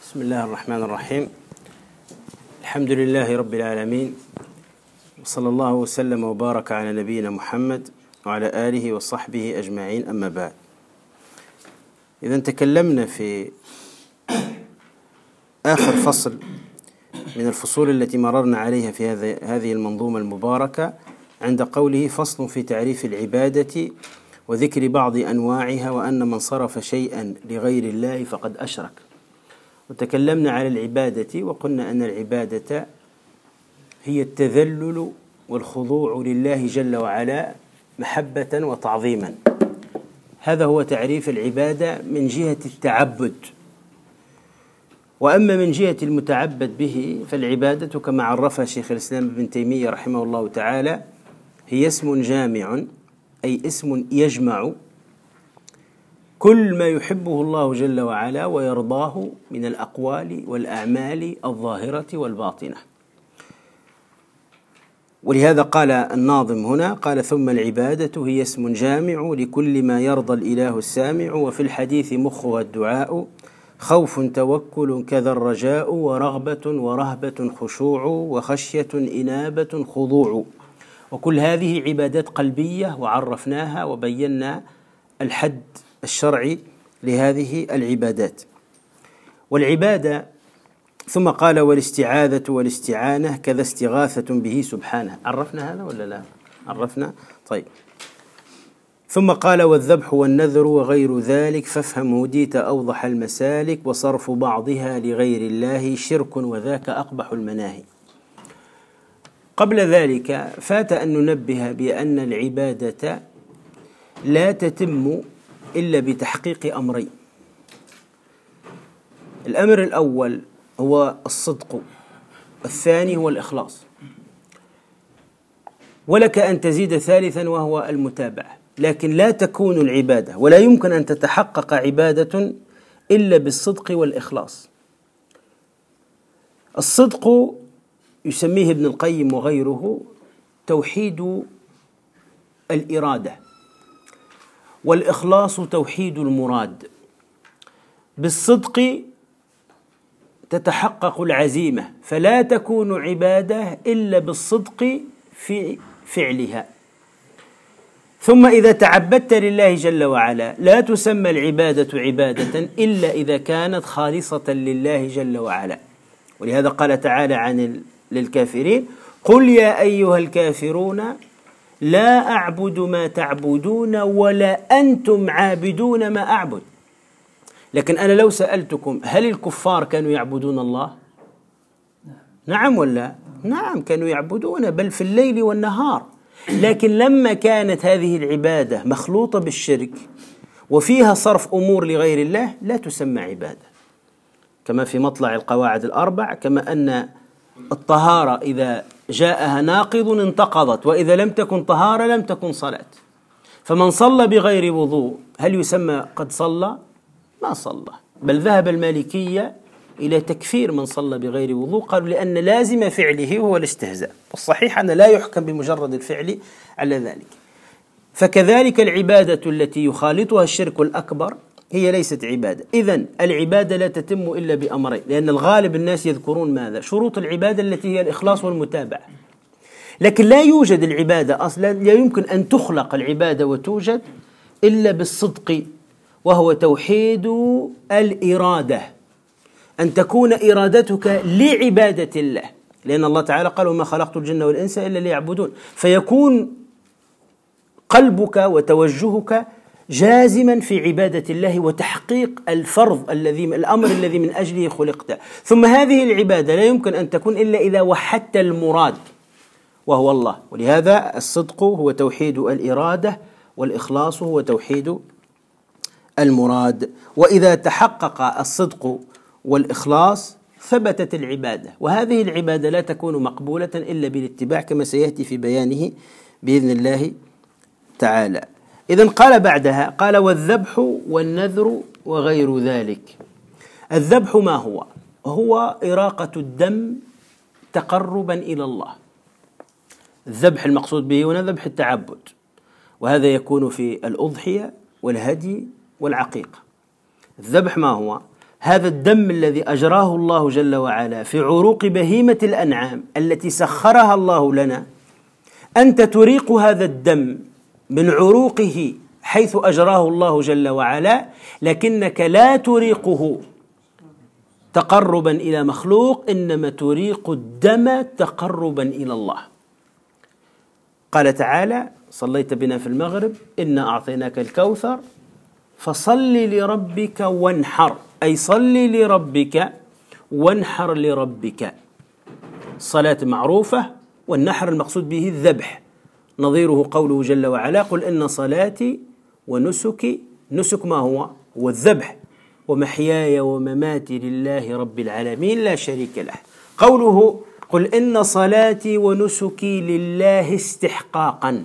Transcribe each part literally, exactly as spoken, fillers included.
بسم الله الرحمن الرحيم. الحمد لله رب العالمين، وصلى الله وسلم وبارك على نبينا محمد وعلى آله وصحبه أجمعين، أما بعد. إذا تكلمنا في آخر فصل من الفصول التي مررنا عليها في هذه المنظومة المباركة عند قوله فصل في تعريف العبادة وذكر بعض أنواعها، وأن من صرف شيئا لغير الله فقد أشرك. وتكلمنا على العبادة وقلنا أن العبادة هي التذلل والخضوع لله جل وعلا محبة وتعظيما. هذا هو تعريف العبادة من جهة التعبد. وأما من جهة المتعبد به فالعبادة كما عرفها شيخ الإسلام ابن تيمية رحمه الله تعالى هي اسم جامع، أي اسم يجمع كل ما يحبه الله جل وعلا ويرضاه من الأقوال والأعمال الظاهرة والباطنة. ولهذا قال الناظم هنا، قال ثم العبادة هي اسم جامع لكل ما يرضى الإله السامع، وفي الحديث مخها الدعاء، خوف توكل كذا الرجاء، ورغبة ورهبة خشوع، وخشية إنابة خضوع. وكل هذه عبادات قلبية، وعرفناها وبينا الحد الشرعي لهذه العبادات. والعبادة ثم قال والاستعاذة والاستعانة كذا استغاثة به سبحانه. عرفنا هذا ولا لا؟ عرفنا؟ طيب. ثم قال والذبح والنذر وغير ذلك فافهم هديت أوضح المسالك، وصرف بعضها لغير الله شرك وذاك أقبح المناهي. قبل ذلك فات أن ننبه بأن العبادة لا تتم إلا بتحقيق أمرين. الأمر الأول هو الصدق، الثاني هو الإخلاص، ولك أن تزيد ثالثا وهو المتابعة. لكن لا تكون العبادة ولا يمكن أن تتحقق عبادة إلا بالصدق والإخلاص. الصدق يسميه ابن القيم وغيره توحيد الإرادة، والإخلاص توحيد المراد. بالصدق تتحقق العزيمة، فلا تكون عبادة إلا بالصدق في فعلها. ثم إذا تعبدت لله جل وعلا لا تسمى العبادة عبادة إلا إذا كانت خالصة لله جل وعلا. ولهذا قال تعالى عن للكافرين قل يا أيها الكافرون لا أعبد ما تعبدون ولا أنتم عابدون ما أعبد. لكن أنا لو سألتكم هل الكفار كانوا يعبدون الله؟ نعم ولا؟ نعم، كانوا يعبدون، بل في الليل والنهار. لكن لما كانت هذه العبادة مخلوطة بالشرك وفيها صرف أمور لغير الله لا تسمى عبادة، كما في مطلع القواعد الأربع، كما أن الطهارة إذا جاءها ناقض انتقضت، وإذا لم تكن طهارة لم تكن صلاة. فمن صلى بغير وضوء هل يسمى قد صلى؟ ما صلى. بل ذهب المالكية إلى تكفير من صلى بغير وضوء، قالوا لأن لازم فعله هو الاستهزاء، والصحيح أن لا يحكم بمجرد الفعل على ذلك. فكذلك العبادة التي يخالطها الشرك الأكبر هي ليست عبادة. إذن العبادة لا تتم إلا بأمرين، لأن الغالب الناس يذكرون ماذا؟ شروط العبادة التي هي الإخلاص والمتابعة. لكن لا يوجد العبادة أصلا، لا يمكن أن تخلق العبادة وتوجد إلا بالصدق، وهو توحيد الإرادة، أن تكون إرادتك لعبادة الله، لأن الله تعالى قال وما خلقت الجن والإنس إلا ليعبدون. فيكون قلبك وتوجهك جازما في عبادة الله وتحقيق الفرض الذي الأمر الذي من أجله خلقت. ثم هذه العبادة لا يمكن أن تكون إلا إذا وحدت المراد وهو الله. ولهذا الصدق هو توحيد الإرادة، والإخلاص هو توحيد المراد. وإذا تحقق الصدق والإخلاص ثبتت العبادة، وهذه العبادة لا تكون مقبولة إلا بالاتباع كما سيأتي في بيانه بإذن الله تعالى. إذن قال بعدها قال والذبح والنذر وغير ذلك. الذبح ما هو؟ هو إراقة الدم تقربا إلى الله. الذبح المقصود به هنا ذبح التعبد، وهذا يكون في الأضحية والهدي والعقيقة. الذبح ما هو؟ هذا الدم الذي أجراه الله جل وعلا في عروق بهيمة الأنعام التي سخرها الله لنا، أنت تريق هذا الدم من عروقه حيث أجراه الله جل وعلا، لكنك لا تريقه تقربا إلى مخلوق، إنما تريق الدم تقربا إلى الله. قال تعالى: صليت بنا في المغرب إنا أعطيناك الكوثر فصل لربك وانحر، أي صل لربك وانحر لربك. الصلاة معروفة، والنحر المقصود به الذبح، نظيره قوله جل وعلا: قل إن صلاتي ونسكي، نسك ما هو؟ هو الذبح، ومحياي ومماتي لله رب العالمين لا شريك له. قوله قل إن صلاتي ونسكي لله استحقاقا،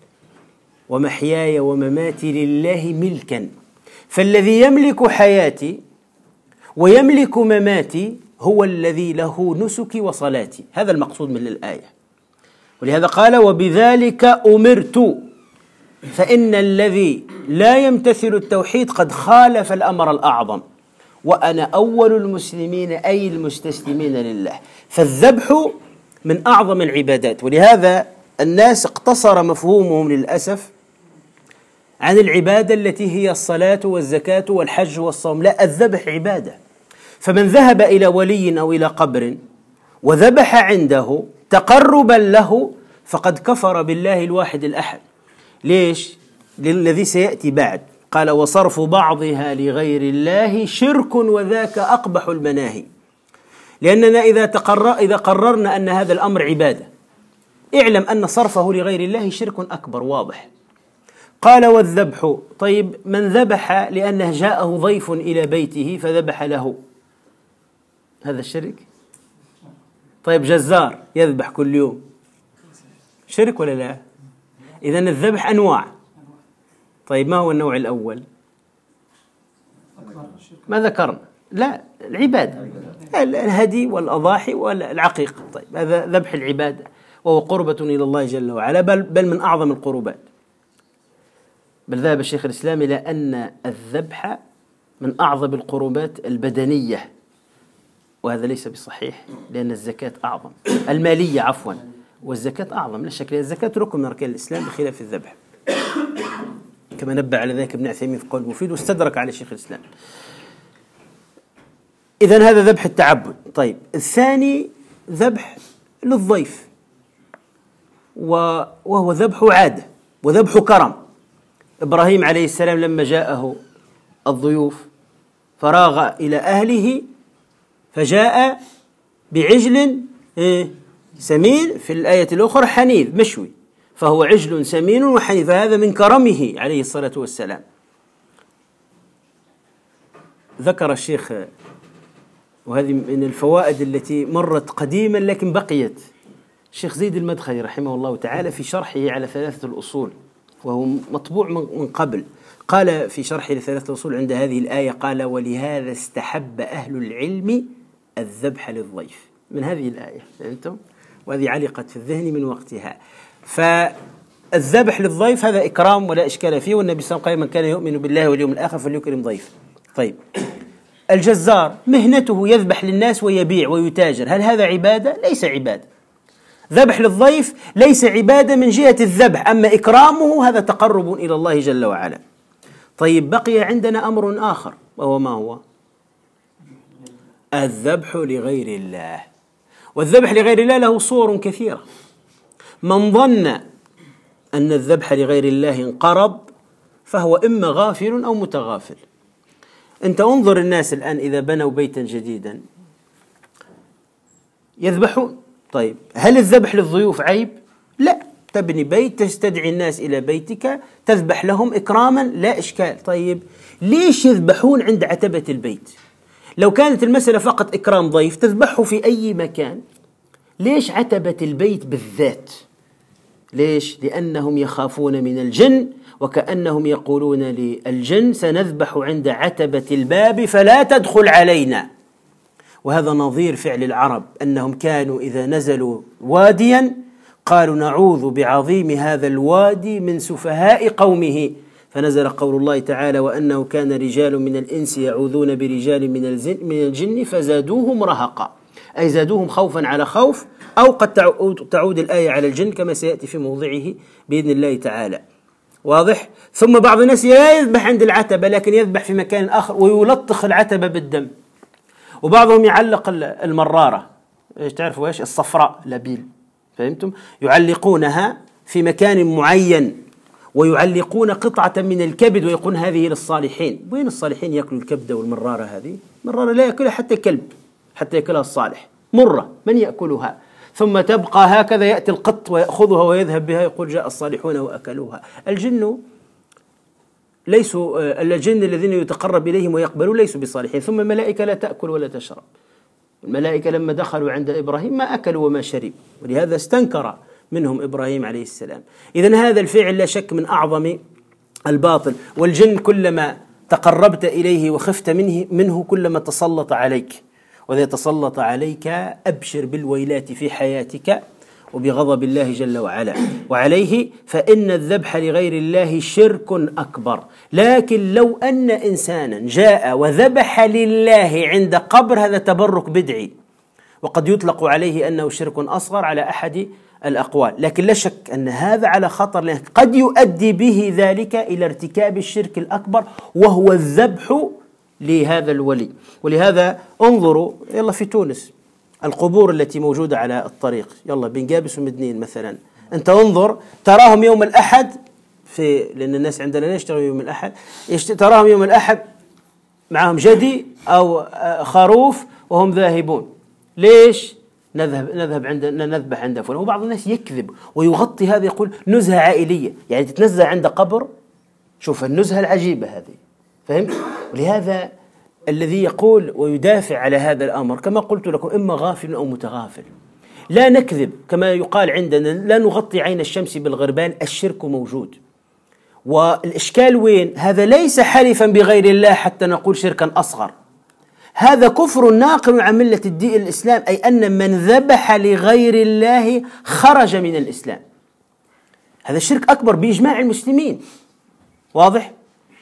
ومحياي ومماتي لله ملكا، فالذي يملك حياتي ويملك مماتي هو الذي له نسكي وصلاتي. هذا المقصود من الآية، ولهذا قال: وبذلك أمرت، فإن الذي لا يمتثل التوحيد قد خالف الأمر الأعظم، وأنا أول المسلمين أي المستسلمين لله. فالذبح من أعظم العبادات، ولهذا الناس اقتصر مفهومهم للأسف عن العبادة التي هي الصلاة والزكاة والحج والصوم. لا، الذبح عبادة. فمن ذهب إلى ولي أو إلى قبر وذبح عنده تقربا له فقد كفر بالله الواحد الأحد. ليش؟ للذي سيأتي بعد. قال: وصرف بعضها لغير الله شرك وذاك أقبح المناهي. لأننا إذا تقرر إذا قررنا أن هذا الأمر عبادة، اعلم أن صرفه لغير الله شرك أكبر واضح. قال: والذبح، طيب من ذبح لأنه جاءه ضيف إلى بيته فذبح له، هذا الشرك؟ طيب جزار يذبح كل يوم، شرك ولا لا؟ إذن الذبح أنواع. طيب ما هو النوع الأول؟ ما ذكرنا؟ لا، العبادة، الهدي والأضاحي والعقيقة. طيب هذا ذبح العبادة، وهو قربة إلى الله جل وعلا، بل, بل من أعظم القربات. بل ذهب الشيخ الإسلام إلى أن الذبح من أعظم القربات البدنية، وهذا ليس بصحيح، لأن الزكاة أعظم، المالية عفوا، والزكاة أعظم لا شك، لأن الزكاة ركن من أركان الإسلام بخلاف الذبح، كما نبه على ذلك ابن عثيمين في قول مفيد، واستدرك على شيخ الإسلام. إذن هذا ذبح التعبد. طيب الثاني ذبح للضيف، وهو ذبح عادة وذبح كرم. إبراهيم عليه السلام لما جاءه الضيوف فراغ إلى أهله فجاء بعجل سمين، في الآية الأخرى حنيذ مشوي، فهو عجل سمين وحنيذ، فهذا من كرمه عليه الصلاة والسلام. ذكر الشيخ، وهذه من الفوائد التي مرت قديما لكن بقيت، الشيخ زيد المدخلي رحمه الله تعالى في شرحه على ثلاثة الأصول، وهو مطبوع من قبل، قال في شرحه لثلاثة الأصول عند هذه الآية، قال: ولهذا استحب أهل العلم الذبح للضيف، من هذه الآية، فهمتم؟ وهذه علقت في الذهن من وقتها. فالذبح للضيف هذا إكرام ولا إشكال فيه، والنبي صلى الله عليه وسلم قال: من كان يؤمن بالله واليوم الآخر فليكرم ضيف. طيب الجزار مهنته يذبح للناس ويبيع ويتاجر، هل هذا عبادة؟ ليس عبادة. ذبح للضيف ليس عبادة من جهة الذبح، أما إكرامه هذا تقرب إلى الله جل وعلا. طيب بقي عندنا أمر آخر، وهو ما هو؟ الذبح لغير الله. والذبح لغير الله له صور كثيرة. من ظن أن الذبح لغير الله انقرض فهو إما غافل أو متغافل. أنت انظر الناس الآن إذا بنوا بيتا جديدا يذبحون. طيب هل الذبح للضيوف عيب؟ لا، تبني بيت تستدعي الناس إلى بيتك تذبح لهم إكراما، لا إشكال. طيب ليش يذبحون عند عتبة البيت؟ لو كانت المسألة فقط إكرام ضيف تذبحه في أي مكان، ليش عتبة البيت بالذات؟ ليش؟ لأنهم يخافون من الجن، وكأنهم يقولون للجن: سنذبح عند عتبة الباب فلا تدخل علينا. وهذا نظير فعل العرب، أنهم كانوا إذا نزلوا واديا قالوا: نعوذ بعظيم هذا الوادي من سفهاء قومه، فنزل قول الله تعالى وأنه كان رجال من الإنس يعوذون برجال من الجن, من الجن فزادوهم رهقا، أي زادوهم خوفا على خوف، أو قد تعود الآية على الجن كما سيأتي في موضعه بإذن الله تعالى. واضح؟ ثم بعض الناس لا يذبح عند العتبة لكن يذبح في مكان آخر ويلطخ العتبة بالدم، وبعضهم يعلق المرارة، ايش تعرفوا ايش؟ الصفراء لبيل، فهمتم؟ يعلقونها في مكان معين، ويعلقون قطعة من الكبد ويقولون هذه للصالحين. وين الصالحين يأكلوا الكبدة والمرارة؟ هذه مرارة لا يأكلها حتى كلب، حتى يأكلها الصالح، مرة من يأكلها؟ ثم تبقى هكذا، يأتي القط ويأخذها ويذهب بها يقول جاء الصالحون وأكلوها. الجن ليسوا، الجن الذين يتقرب إليهم ويقبلون ليسوا بصالحين. ثم الملائكة لا تأكل ولا تشرب. الملائكة لما دخلوا عند إبراهيم ما أكلوا وما شرب، ولهذا استنكر منهم إبراهيم عليه السلام. إذن هذا الفعل لا شك من أعظم الباطل، والجن كلما تقربت إليه وخفت منه, منه كلما تسلط عليك، وإذا تسلط عليك أبشر بالويلات في حياتك وبغضب الله جل وعلا. وعليه فإن الذبح لغير الله شرك أكبر. لكن لو أن إنسانا جاء وذبح لله عند قبر هذا تبرك بدعي، وقد يطلق عليه أنه شرك أصغر على أحد الأقوال، لكن لا شك أن هذا على خطر، لأن قد يؤدي به ذلك إلى ارتكاب الشرك الأكبر وهو الذبح لهذا الولي. ولهذا انظروا يلا في تونس القبور التي موجودة على الطريق، يلا بن جابس ومدنين مثلا، أنت انظر تراهم يوم الأحد، في لأن الناس عندنا لا يشتغلوا يوم الأحد، تراهم يوم الأحد معهم جدي أو خروف وهم ذاهبون. ليش؟ نذهب نذهب عند نذبح عند فلان. وبعض الناس يكذب ويغطي هذا، يقول نزهة عائلية، يعني تتنزه عند قبر. شوف النزهة العجيبة هذه، فهمت؟ ولهذا الذي يقول ويدافع على هذا الأمر كما قلت لكم إما غافل أو متغافل. لا نكذب كما يقال عندنا، لا نغطي عين الشمس بالغربان، الشرك موجود. والإشكال وين؟ هذا ليس حلفا بغير الله حتى نقول شركا أصغر، هذا كفر ناقل عن ملة الدين الإسلام، أي أن من ذبح لغير الله خرج من الإسلام. هذا شرك أكبر بإجماع المسلمين. واضح؟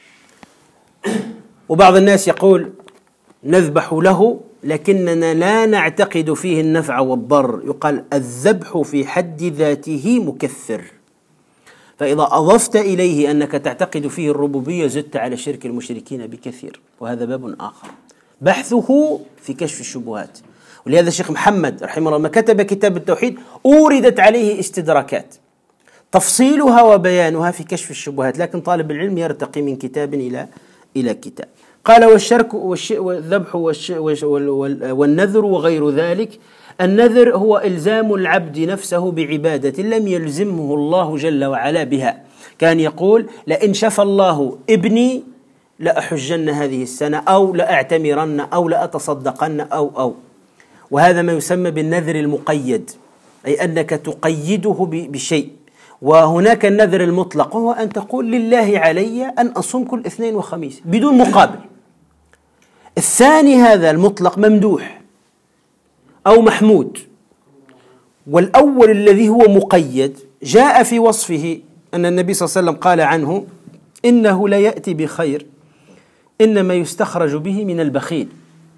وبعض الناس يقول نذبح له لكننا لا نعتقد فيه النفع والضر، يقال الذبح في حد ذاته مكفر، فإذا أضفت إليه أنك تعتقد فيه الربوبية زدت على شرك المشركين بكثير، وهذا باب آخر بحثه في كشف الشبهات. ولهذا الشيخ محمد رحمه الله لما كتب كتاب التوحيد أوردت عليه استدراكات تفصيلها وبيانها في كشف الشبهات، لكن طالب العلم يرتقي من كتاب إلى إلى كتاب. قال والشرك والذبح والنذر وغير ذلك. النذر هو إلزام العبد نفسه بعبادة لم يلزمه الله جل وعلا بها، كان يقول لئن شفى الله ابني لأحجن هذه السنة، أو لأعتمرن، أو لأتصدقن، أو أو وهذا ما يسمى بالنذر المقيد، أي أنك تقيده بشيء. وهناك النذر المطلق وهو أن تقول لله علي أن أصوم كل اثنين وخميس بدون مقابل. الثاني هذا المطلق ممدوح أو محمود، والأول الذي هو مقيد جاء في وصفه أن النبي صلى الله عليه وسلم قال عنه إنه لا يأتي بخير إنما يستخرج به من البخيل.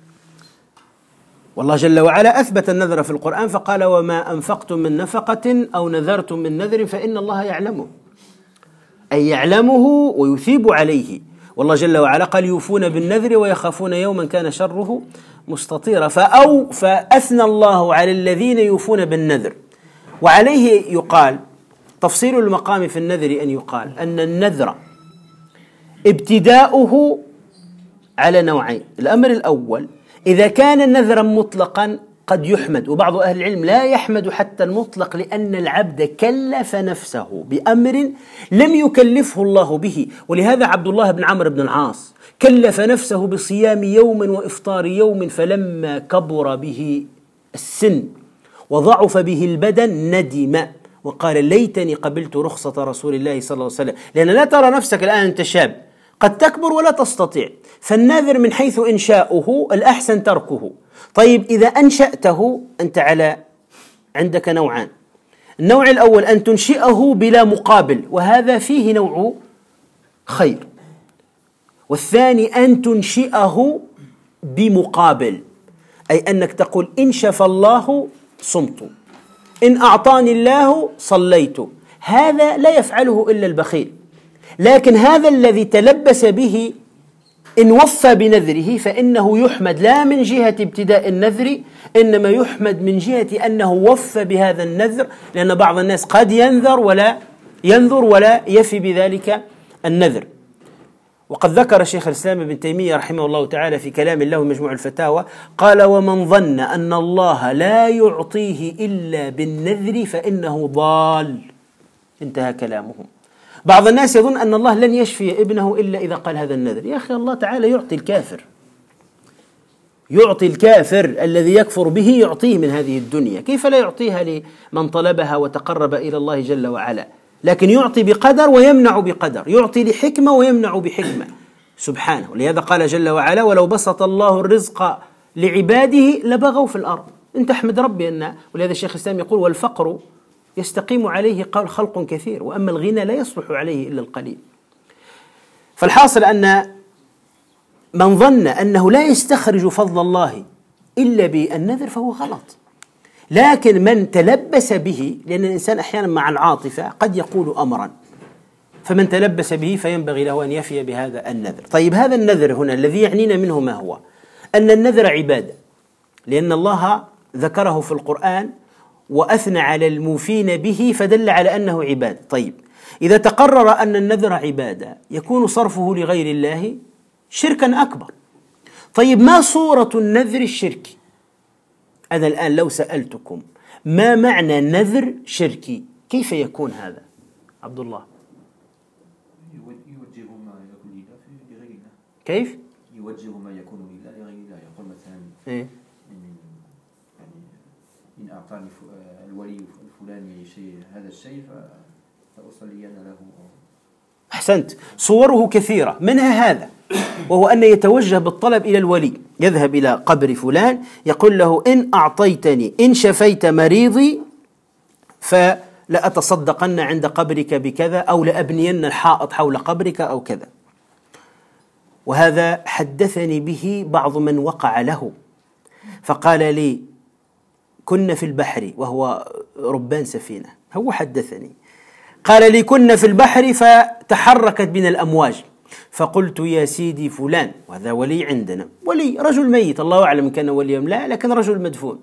والله جل وعلا أثبت النذر في القرآن فقال وما أنفقتم من نفقة أو نذرتم من نذر فإن الله يعلمه، أي يعلمه ويثيب عليه. والله جل وعلا قال يوفون بالنذر ويخافون يوما كان شره مستطيرا، فأو فأثنى الله على الذين يوفون بالنذر. وعليه يقال تفصيل المقام في النذر أن يقال أن النذر ابتداؤه على نوعين. الأمر الأول إذا كان نذرا مطلقا قد يحمد، وبعض أهل العلم لا يحمد حتى المطلق لأن العبد كلف نفسه بأمر لم يكلفه الله به. ولهذا عبد الله بن عمرو بن العاص كلف نفسه بصيام يوم وإفطار يوم، فلما كبر به السن وضعف به البدن ندم وقال ليتني قبلت رخصة رسول الله صلى الله عليه وسلم. لأن لا ترى نفسك الآن أنت شاب قد تكبر ولا تستطيع، فالناذر من حيث إنشاؤه الأحسن تركه. طيب إذا أنشأته أنت على عندك نوعان، النوع الأول أن تنشئه بلا مقابل، وهذا فيه نوع خير. والثاني أن تنشئه بمقابل، أي أنك تقول إن شفى الله صمت، إن أعطاني الله صليت. هذا لا يفعله إلا البخيل، لكن هذا الذي تلبس به إن وفى بنذره فإنه يحمد لا من جهة ابتداء النذر، إنما يحمد من جهة أنه وفى بهذا النذر، لأن بعض الناس قد ينذر ولا ينذر ولا يفي بذلك النذر. وقد ذكر شيخ الإسلام ابن تيمية رحمه الله تعالى في كلام له مجموع الفتاوى قال: ومن ظن أن الله لا يعطيه إلا بالنذر فإنه ضال. انتهى كلامه. بعض الناس يظن أن الله لن يشفي ابنه إلا إذا قال هذا النذر. يا أخي الله تعالى يعطي الكافر، يعطي الكافر الذي يكفر به، يعطيه من هذه الدنيا، كيف لا يعطيها لمن طلبها وتقرب إلى الله جل وعلا؟ لكن يعطي بقدر ويمنع بقدر، يعطي لحكمة ويمنع بحكمة سبحانه. ولهذا قال جل وعلا: ولو بسط الله الرزق لعباده لبغوا في الأرض. أنت احمد ربي أن. ولهذا الشيخ الإسلام يقول: والفقر يستقيم عليه خلق كثير، وأما الغنى لا يصلح عليه إلا القليل. فالحاصل أن من ظن أنه لا يستخرج فضل الله إلا بالنذر فهو غلط. لكن من تلبس به، لأن الإنسان أحيانا مع العاطفة قد يقول أمرا، فمن تلبس به فينبغي له أن يفي بهذا النذر. طيب هذا النذر هنا الذي يعنينا منه ما هو؟ أن النذر عبادة، لأن الله ذكره في القرآن وأثنى على الموفين به فدل على أنه عبادة. طيب إذا تقرر أن النذر عبادة يكون صرفه لغير الله شركا أكبر. طيب ما صورة النذر الشركي؟ أنا الآن لو سألتكم ما معنى نذر شركي كيف يكون هذا؟ عبد الله يوجه ما يكون لله لغير الله. كيف؟ يوجه ما يكون لله لغير الله. يقول مثلا إيه؟ يعني إن أعطاني الولي الفلاني شيء هذا الشيء فأصلين له. أحسنت. صوره كثيرة، منها هذا، وهو أن يتوجه بالطلب إلى الولي، يذهب إلى قبر فلان يقول له: إن أعطيتني، إن شفيت مريضي فلأتصدقن عند قبرك بكذا، أو لأبنين الحائط حول قبرك أو كذا. وهذا حدثني به بعض من وقع له، فقال لي: كنا في البحر، وهو ربان سفينة، هو حدثني، قال لي: كنا في البحر فتحركت بنا الأمواج، فقلت: يا سيدي فلان، وهذا ولي عندنا، ولي رجل ميت الله أعلم كان وليا لا، لكن رجل مدفون.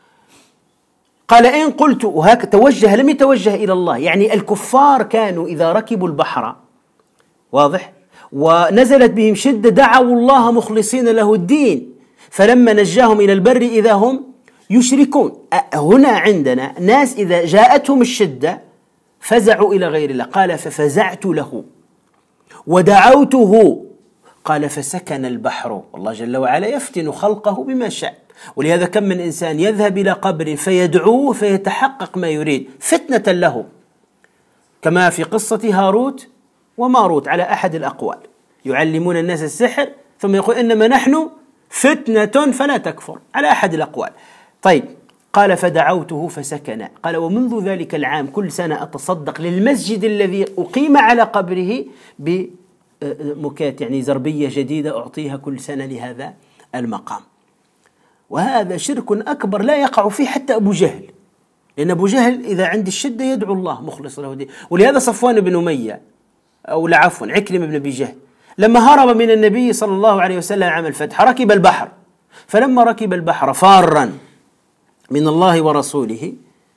قال: إن قلت، وهك توجه، لم يتوجه إلى الله. يعني الكفار كانوا إذا ركبوا البحر، واضح، ونزلت بهم شدة دعوا الله مخلصين له الدين، فلما نجاهم إلى البر إذا هم يشركون. هنا عندنا ناس إذا جاءتهم الشدة فزعوا إلى غير الله. قال: ففزعت له ودعوته، قال: فسكن البحر. والله جل وعلا يفتن خلقه بما شاء. ولهذا كم من إنسان يذهب إلى قبر فيدعوه فيتحقق ما يريد فتنة له، كما في قصة هاروت وماروت على أحد الأقوال، يعلمون الناس السحر ثم يقول: إنما نحن فتنة فلا تكفر، على أحد الأقوال. طيب، قال: فدعوته فسكن. قال: ومنذ ذلك العام كل سنة أتصدق للمسجد الذي أقيم على قبره بمكات، يعني زربية جديدة أعطيها كل سنة لهذا المقام. وهذا شرك أكبر لا يقع فيه حتى أبو جهل، لأن أبو جهل إذا عند الشدة يدعو الله مخلص له الدين. ولهذا صفوان بن أمية، أو لا عفوا عكرمة بن أبي جهل، لما هرب من النبي صلى الله عليه وسلم عام الفتح ركب البحر، فلما ركب البحر فارا من الله ورسوله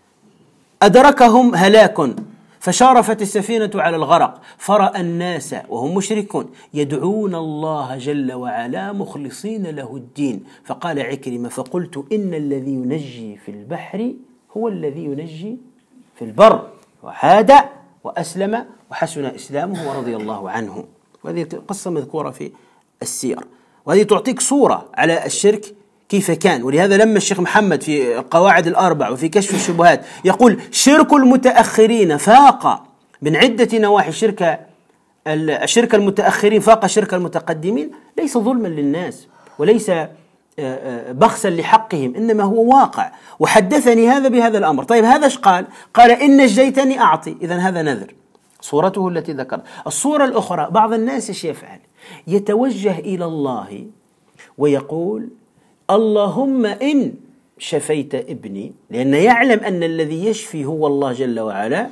أدركهم هلاك، فشارفت السفينة على الغرق، فرأى الناس وهم مشركون يدعون الله جل وعلا مخلصين له الدين، فقال عكرمة: فقلت إن الذي ينجي في البحر هو الذي ينجي في البر، وحاد وأسلم وحسن إسلامه ورضي الله عنه. وهذه قصة مذكورة في السير، وهذه تعطيك صورة على الشرك كيف كان. ولهذا لما الشيخ محمد في القواعد الأربع وفي كشف الشبهات يقول: شرك المتأخرين فاق من عدة نواحي شرك الشرك المتأخرين فاق شرك المتقدمين، ليس ظلما للناس وليس بخسا لحقهم، إنما هو واقع. وحدثني هذا بهذا الأمر. طيب هذا ايش قال؟ قال: إن نجيتني أعطي، إذن هذا نذر. صورته التي ذكرت. الصورة الأخرى بعض الناس ايش يفعل؟ يتوجه إلى الله ويقول اللهم إن شفيت ابني، لأنه يعلم أن الذي يشفي هو الله جل وعلا،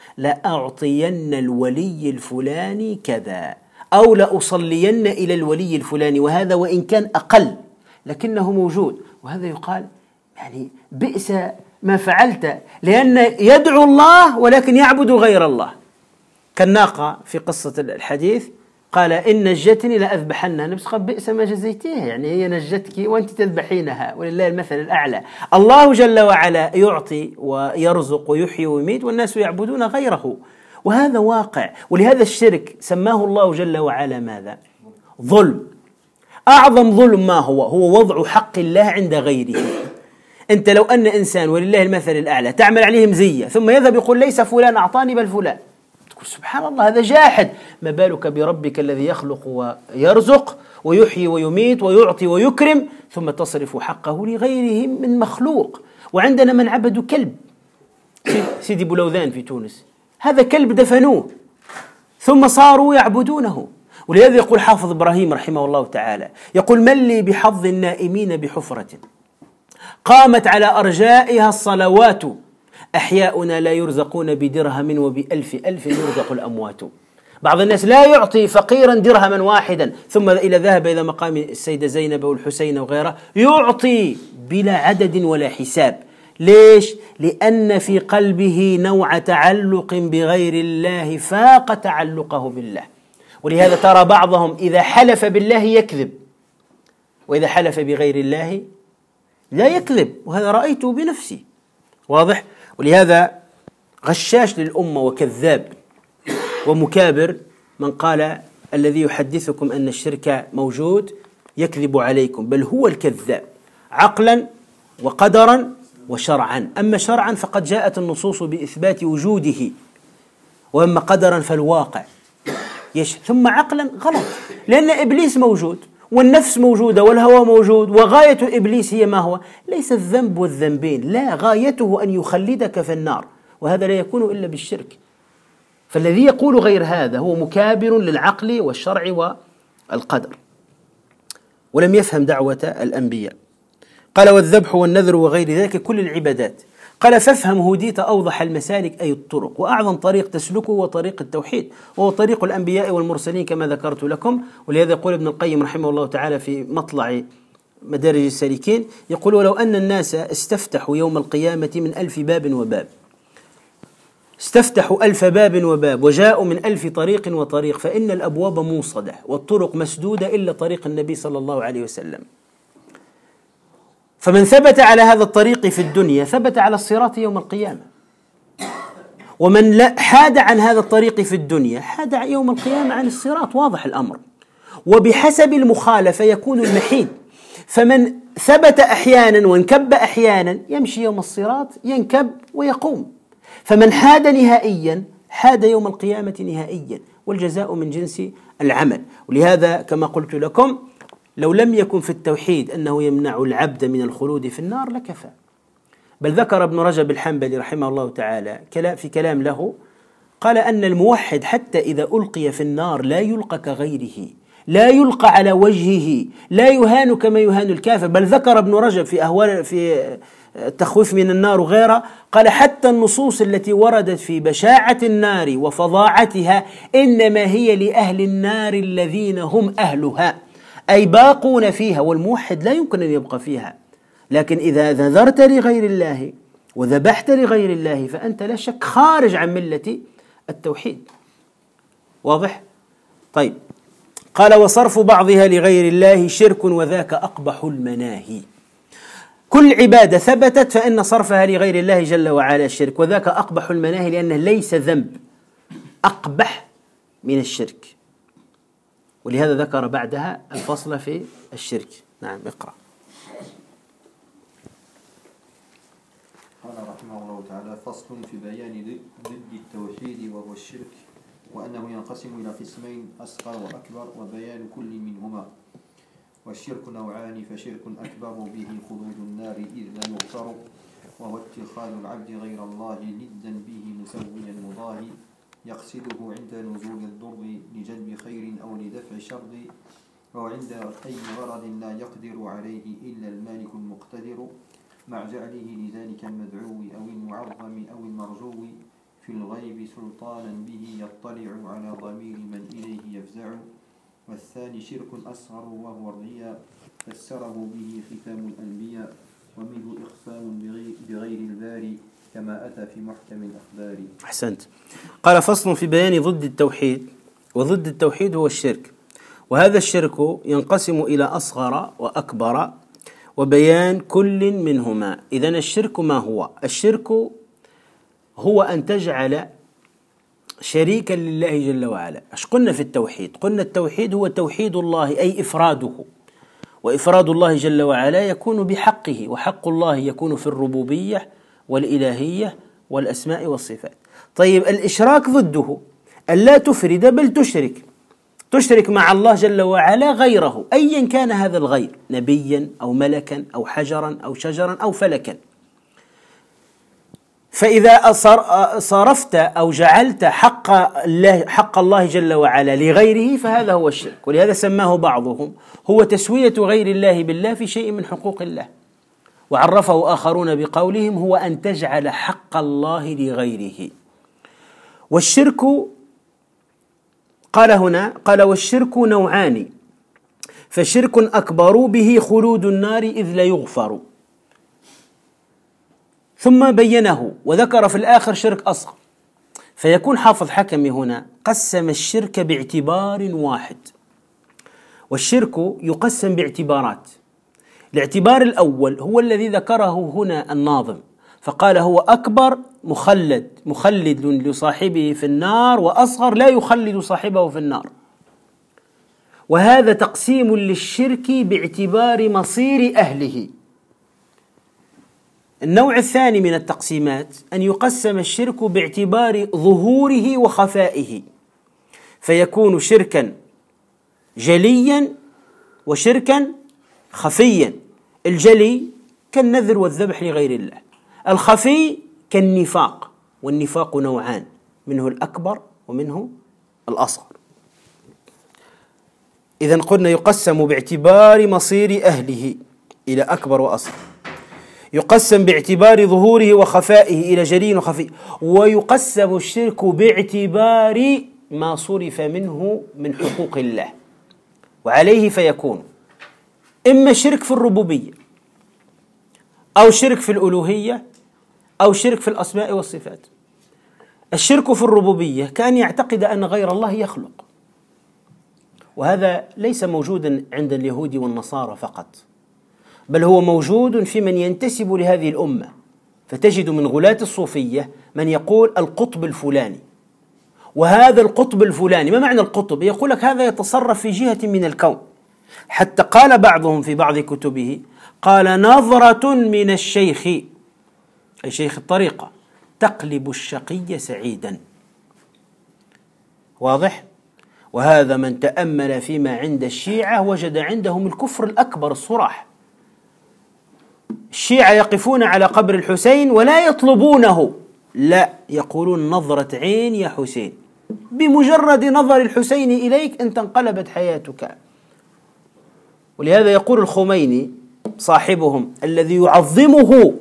لأعطين الولي الفلاني كذا، أو لأصلين إلى الولي الفلاني، وهذا وإن كان أقل لكنه موجود. وهذا يقال يعني بئس ما فعلت، لأن يدعو الله ولكن يعبد غير الله. كالناقة في قصة الحديث قال إن نجتني لأذبحنها، نفس قال بئس ما جزيتيها، يعني هي نجتك وأنت تذبحينها، ولله المثل الأعلى. الله جل وعلا يعطي ويرزق ويحيي ويميت، والناس يعبدون غيره، وهذا واقع. ولهذا الشرك سماه الله جل وعلا ماذا؟ ظلم. أعظم ظلم ما هو؟ هو وضع حق الله عند غيره. أنت لو أن إنسان ولله المثل الأعلى تعمل عليه مزية ثم يذهب يقول ليس فلان أعطاني بل فلان، تقول سبحان الله هذا جاحد، ما بالك بربك الذي يخلق ويرزق ويحيي ويميت ويعطي ويكرم، ثم تصرف حقه لغيره من مخلوق. وعندنا من عبدوا كلب، سيدي بولوذان في تونس، هذا كلب دفنوه ثم صاروا يعبدونه. ولهذا يقول حافظ إبراهيم رحمه الله تعالى، يقول من لي بحظ النائمين بحفرة قامت على أرجائها الصلوات، أحياؤنا لا يرزقون بدرهم وبألف ألف يرزق الأموات. بعض الناس لا يعطي فقيرا درهما واحدا، ثم إلى ذهب إلى مقام السيدة زينب والحسين وغيره يعطي بلا عدد ولا حساب. ليش؟ لأن في قلبه نوع تعلق بغير الله فاق تعلقه بالله. ولهذا ترى بعضهم إذا حلف بالله يكذب، وإذا حلف بغير الله لا يكذب، وهذا رأيته بنفسي. واضح؟ ولهذا غشاش للأمة وكذاب ومكابر من قال الذي يحدثكم أن الشرك موجود يكذب عليكم، بل هو الكذاب عقلا وقدرا وشرعا. أما شرعا فقد جاءت النصوص بإثبات وجوده، وأما قدرا فالواقع يش. ثم عقلا غلط، لأن إبليس موجود والنفس موجودة والهوى موجود، وغاية إبليس هي ما هو؟ ليس الذنب والذنبين، لا، غايته أن يخلدك في النار، وهذا لا يكون إلا بالشرك. فالذي يقول غير هذا هو مكابر للعقل والشرع والقدر، ولم يفهم دعوة الأنبياء. قال والذبح والنذر وغير ذلك كل العبادات. قال فافهم هديت أوضح المسالك أي الطرق، وأعظم طريق تسلكه هو طريق التوحيد، وهو طريق الأنبياء والمرسلين كما ذكرت لكم. ولهذا يقول ابن القيم رحمه الله تعالى في مطلع مدارج السالكين، يقول ولو أن الناس استفتحوا يوم القيامة من ألف باب وباب، استفتحوا ألف باب وباب وجاءوا من ألف طريق وطريق، فإن الأبواب موصدة والطرق مسدودة إلا طريق النبي صلى الله عليه وسلم. فمن ثبت على هذا الطريق في الدنيا ثبت على الصراط يوم القيامة، ومن لا حاد عن هذا الطريق في الدنيا حاد يوم القيامة عن الصراط. واضح الأمر. وبحسب المخالفة يكون المحيد، فمن ثبت أحيانا وانكب أحيانا يمشي يوم الصراط ينكب ويقوم، فمن حاد نهائيا حاد يوم القيامة نهائيا، والجزاء من جنس العمل. ولهذا كما قلت لكم لو لم يكن في التوحيد أنه يمنع العبد من الخلود في النار لكفى. بل ذكر ابن رجب الحنبلي رحمه الله تعالى في كلام له، قال أن الموحد حتى إذا ألقي في النار لا يلقى كغيره، لا يلقى على وجهه، لا يهان كما يهان الكافر. بل ذكر ابن رجب في أهوال في التخويف من النار وغيره، قال حتى النصوص التي وردت في بشاعة النار وفظاعتها إنما هي لأهل النار الذين هم أهلها، أي باقون فيها، والموحد لا يمكن أن يبقى فيها. لكن إذا نذرت لغير الله وذبحت لغير الله فأنت لا شك خارج عن ملة التوحيد. واضح؟ طيب، قال وصرف بعضها لغير الله شرك وذاك أقبح المناهي. كل عبادة ثبتت فإن صرفها لغير الله جل وعلا شرك، وذاك أقبح المناهي، لأنه ليس ذنب أقبح من الشرك. ولهذا ذكر بعدها الفصل في الشرك. نعم اقرأ. قال رحمه الله تعالى فصل في بيان ضد التوحيد وهو الشرك، وأنه ينقسم إلى قسمين أصغر وأكبر، وبيان كل منهما. والشرك نوعان، فشرك أكبر به خلود النار إذ لا يغفر، وهو اتخاذ العبد غير الله ندا به مسويا مضاهي، يقصده عند نزول الضر لجلب خير أو لدفع شر، أو عند أي غرض لا يقدر عليه إلا المالك المقتدر، مع جعله لذلك المدعو أو المعظم أو المرجو في الغيب سلطانا به يطلع على ضمير من إليه يفزع. والثاني شرك أصغر وهو الرياء، فسره به ختام الأنبياء، ومنه إقسام بغير الباري كما أتى في محكم الأخبار. أحسنت. قال فصل في بيان ضد التوحيد، وضد التوحيد هو الشرك، وهذا الشرك ينقسم إلى أصغر وأكبر، وبيان كل منهما. إذن الشرك ما هو؟ الشرك هو أن تجعل شريكا لله جل وعلا. ايش قلنا في التوحيد؟ قلنا التوحيد هو توحيد الله، أي إفراده، وإفراد الله جل وعلا يكون بحقه، وحق الله يكون في الربوبية والإلهية والأسماء والصفات. طيب الإشراك ضده أن لا تفرد بل تشرك، تشرك مع الله جل وعلا غيره أيا كان هذا الغير، نبيا أو ملكا أو حجرا أو شجرا أو فلكا. فإذا صرفت أو جعلت حق الله, حق الله جل وعلا لغيره فهذا هو الشرك، ولهذا سماه بعضهم هو تسوية غير الله بالله في شيء من حقوق الله، وعرفه آخرون بقولهم هو أن تجعل حق الله لغيره. والشرك قال هنا قال والشرك نوعان، فشرك أكبر به خلود النار إذ لا يغفر، ثم بينه وذكر في الآخر شرك أصغر. فيكون حافظ حكمي هنا قسم الشرك باعتبار واحد، والشرك يقسم باعتبارات. الاعتبار الأول هو الذي ذكره هنا الناظم، فقال هو أكبر مخلد مخلد لصاحبه في النار، وأصغر لا يخلد صاحبه في النار. وهذا تقسيم للشرك باعتبار مصير أهله. النوع الثاني من التقسيمات أن يقسم الشرك باعتبار ظهوره وخفائه، فيكون شركا جليا وشركا خفيا. الجلي كالنذر والذبح لغير الله، الخفي كالنفاق، والنفاق نوعان، منه الأكبر ومنه الأصغر. إذن قلنا يقسم باعتبار مصير أهله إلى أكبر وأصغر، يقسم باعتبار ظهوره وخفائه إلى جلي وخفي، ويقسم الشرك باعتبار ما صرف منه من حقوق الله، وعليه فيكون إما شرك في الربوبية أو شرك في الألوهية أو شرك في الأسماء والصفات. الشرك في الربوبية كأن يعتقد أن غير الله يخلق، وهذا ليس موجودا عند اليهود والنصارى فقط، بل هو موجود في من ينتسب لهذه الأمة. فتجد من غلاة الصوفية من يقول القطب الفلاني، وهذا القطب الفلاني ما معنى القطب؟ يقول لك هذا يتصرف في جهة من الكون. حتى قال بعضهم في بعض كتبه قال نظرة من الشيخ، أي شيخ الطريقة، تقلب الشقي سعيدا. واضح؟ وهذا من تأمل فيما عند الشيعة وجد عندهم الكفر الأكبر الصراح. الشيعة يقفون على قبر الحسين ولا يطلبونه، لا، يقولون نظرة عين يا حسين، بمجرد نظر الحسين إليك أنت انقلبت حياتك. ولهذا يقول الخميني صاحبهم الذي يعظمه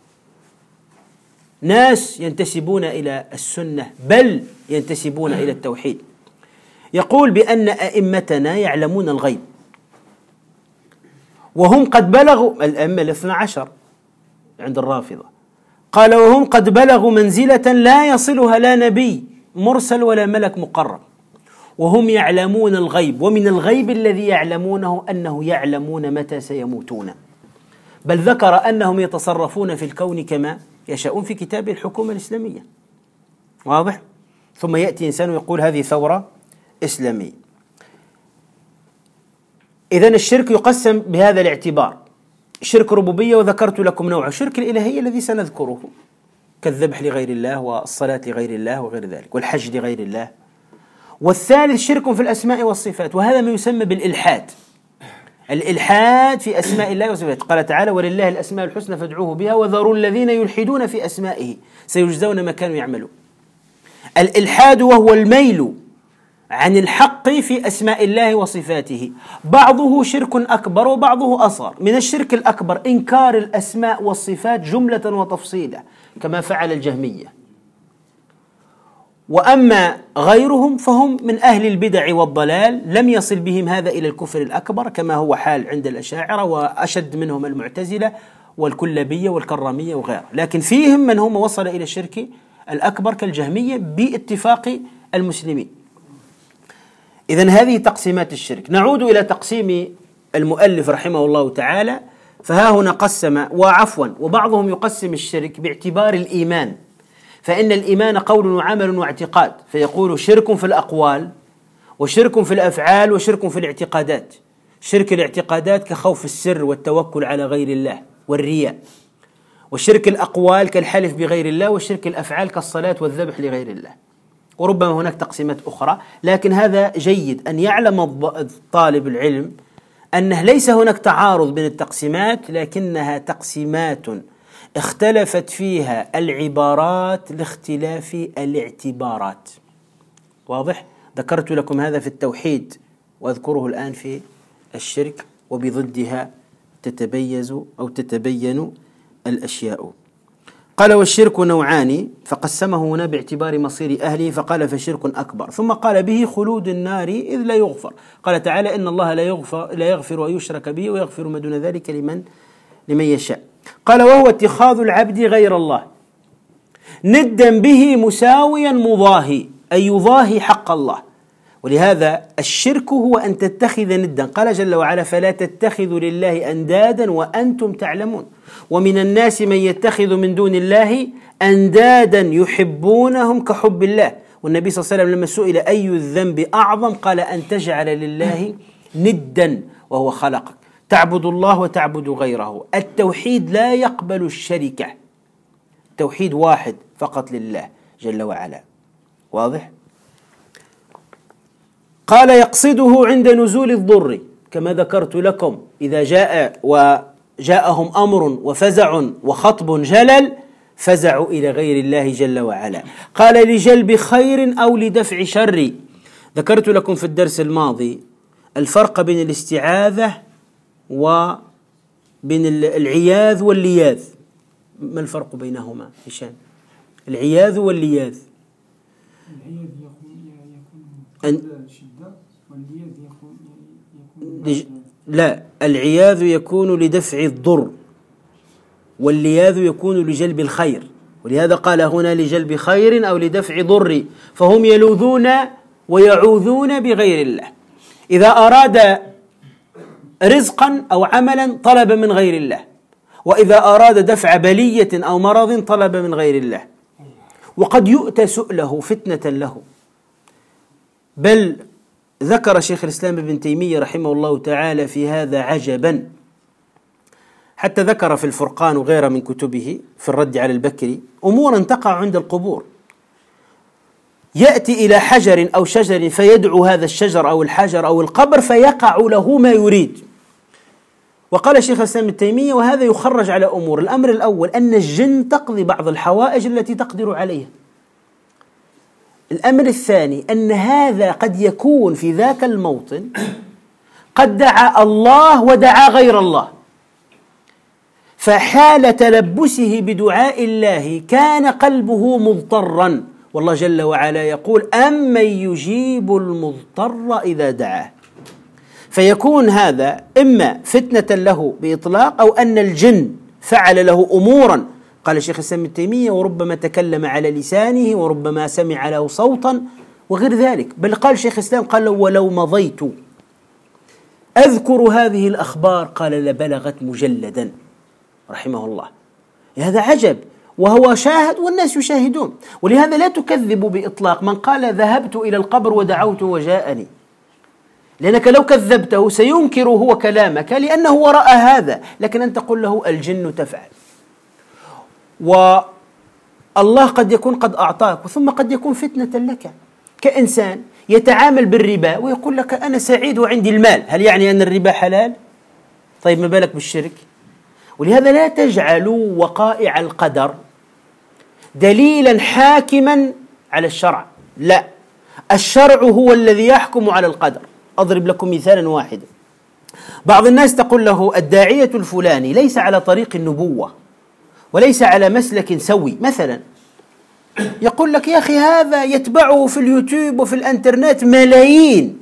ناس ينتسبون إلى السنة بل ينتسبون إلى التوحيد، يقول بأن أئمتنا يعلمون الغيب، وهم قد بلغوا الأئمة الاثنى عشر عند الرافضة، قال وهم قد بلغوا منزلة لا يصلها لا نبي مرسل ولا ملك مقرب، وهم يعلمون الغيب، ومن الغيب الذي يعلمونه أنه يعلمون متى سيموتون، بل ذكر أنهم يتصرفون في الكون كما يشاءون في كتاب الحكومة الإسلامية. واضح؟ ثم يأتي إنسان ويقول هذه ثورة إسلامية. إذن الشرك يقسم بهذا الاعتبار، شرك ربوبية وذكرت لكم نوع شرك الإلهية الذي سنذكره كالذبح لغير الله والصلاة لغير الله وغير ذلك والحج لغير الله. والثالث شرك في الأسماء والصفات، وهذا ما يسمى بالإلحاد، الإلحاد في أسماء الله وصفاته. قال تعالى ولله الأسماء الحسنى فادعوه بها وذروا الذين يلحدون في أسمائه سيجزون ما كانوا يعملون. الإلحاد وهو الميل عن الحق في أسماء الله وصفاته، بعضه شرك أكبر وبعضه أصغر. من الشرك الأكبر إنكار الأسماء والصفات جملة وتفصيلا كما فعل الجهمية، وأما غيرهم فهم من أهل البدع والضلال، لم يصل بهم هذا إلى الكفر الأكبر كما هو حال عند الأشاعرة، وأشد منهم المعتزلة والكلابية والكرامية وغيره، لكن فيهم من هم وصل إلى الشرك الأكبر كالجهمية باتفاق المسلمين. إذن هذه تقسيمات الشرك. نعود إلى تقسيم المؤلف رحمه الله تعالى، فها هنا قسم، وعفوا وبعضهم يقسم الشرك باعتبار الإيمان، فإن الإيمان قول وعمل واعتقاد، فيقول شرك في الأقوال وشرك في الأفعال وشرك في الاعتقادات. شرك الاعتقادات كخوف السر والتوكل على غير الله والرياء، وشرك الأقوال كالحلف بغير الله، وشرك الأفعال كالصلاة والذبح لغير الله. وربما هناك تقسيمات أخرى، لكن هذا جيد أن يعلم طالب العلم أنه ليس هناك تعارض بين التقسيمات، لكنها تقسيمات اختلفت فيها العبارات لاختلاف الاعتبارات. واضح؟ ذكرت لكم هذا في التوحيد وأذكره الآن في الشرك، وبضدها تتبيز أو تتبين الأشياء. قال والشرك نوعان، فقسمه هنا باعتبار مصير أهله، فقال فشرك أكبر، ثم قال به خلود النار إذ لا يغفر. قال تعالى إن الله لا يغفر, لا يغفر أن يشرك به ويغفر ما دون ذلك لمن لمن يشاء. قال وهو اتخاذ العبد غير الله ندا به مساويا مضاهي، أي يضاهي حق الله. ولهذا الشرك هو أن تتخذ ندا، قال جل وعلا فلا تتخذوا لله أندادا وأنتم تعلمون. ومن الناس من يتخذ من دون الله أندادا يحبونهم كحب الله. والنبي صلى الله عليه وسلم لما سئل أي الذنب أعظم قال أن تجعل لله ندا وهو خلقك، تعبد الله وتعبد غيره. التوحيد لا يقبل الشركة، التوحيد واحد فقط لله جل وعلا. واضح؟ قال يقصده عند نزول الضر، كما ذكرت لكم إذا جاء وجاءهم أمر وفزع وخطب جلل فزعوا إلى غير الله جل وعلا. قال لجلب خير أو لدفع شر. ذكرت لكم في الدرس الماضي الفرق بين الاستعاذة وبين العياذ واللياذ. ما الفرق بينهما هشام؟ العياذ واللياذ. العياذ يكون شدة، واللياذ يكون يكون لا، العياذ يكون لدفع الضر واللياذ يكون لجلب الخير. ولهذا قال هنا لجلب خير أو لدفع ضر، فهم يلوذون ويعوذون بغير الله. إذا أراد رزقا أو عملا طلب من غير الله، وإذا أراد دفع بلية أو مرض طلب من غير الله. وقد يؤتى سؤله فتنة له. بل ذكر شيخ الإسلام ابن تيمية رحمه الله تعالى في هذا عجبا، حتى ذكر في الفرقان وغيره من كتبه في الرد على البكري أمورا تقع عند القبور. يأتي إلى حجر أو شجر فيدعو هذا الشجر أو الحجر أو القبر فيقع له ما يريد. وقال شيخ الإسلام ابن تيمية وهذا يخرج على أمور. الأمر الأول أن الجن تقضي بعض الحوائج التي تقدر عليها. الأمر الثاني أن هذا قد يكون في ذاك الموطن قد دعا الله ودعا غير الله، فحال تلبسه بدعاء الله كان قلبه مضطرا، والله جل وعلا يقول أمن يجيب المضطر إذا دعاه. فيكون هذا إما فتنة له بإطلاق، أو أن الجن فعل له أمورا. قال الشيخ الإسلام ابن تيمية وربما تكلم على لسانه وربما سمع له صوتا وغير ذلك. بل قال الشيخ الإسلام قال ولو مضيت أذكر هذه الأخبار قال لبلغت مجلدا رحمه الله. هذا عجب، وهو شاهد والناس يشاهدون. ولهذا لا تكذب بإطلاق من قال ذهبت إلى القبر ودعوت وجاءني، لأنك لو كذبته سينكر هو كلامك لأنه وراء هذا. لكن أنت تقول له الجن تفعل، والله قد يكون قد أعطاك، ثم قد يكون فتنة لك. كإنسان يتعامل بالربا ويقول لك أنا سعيد وعندي المال، هل يعني أن الربا حلال؟ طيب ما بالك بالشرك؟ ولهذا لا تجعلوا وقائع القدر دليلا حاكما على الشرع، لا، الشرع هو الذي يحكم على القدر. أضرب لكم مثالا واحدا. بعض الناس تقول له الداعية الفلاني ليس على طريق النبوة وليس على مسلك سوي مثلا، يقول لك يا أخي هذا يتبعه في اليوتيوب وفي الانترنت ملايين،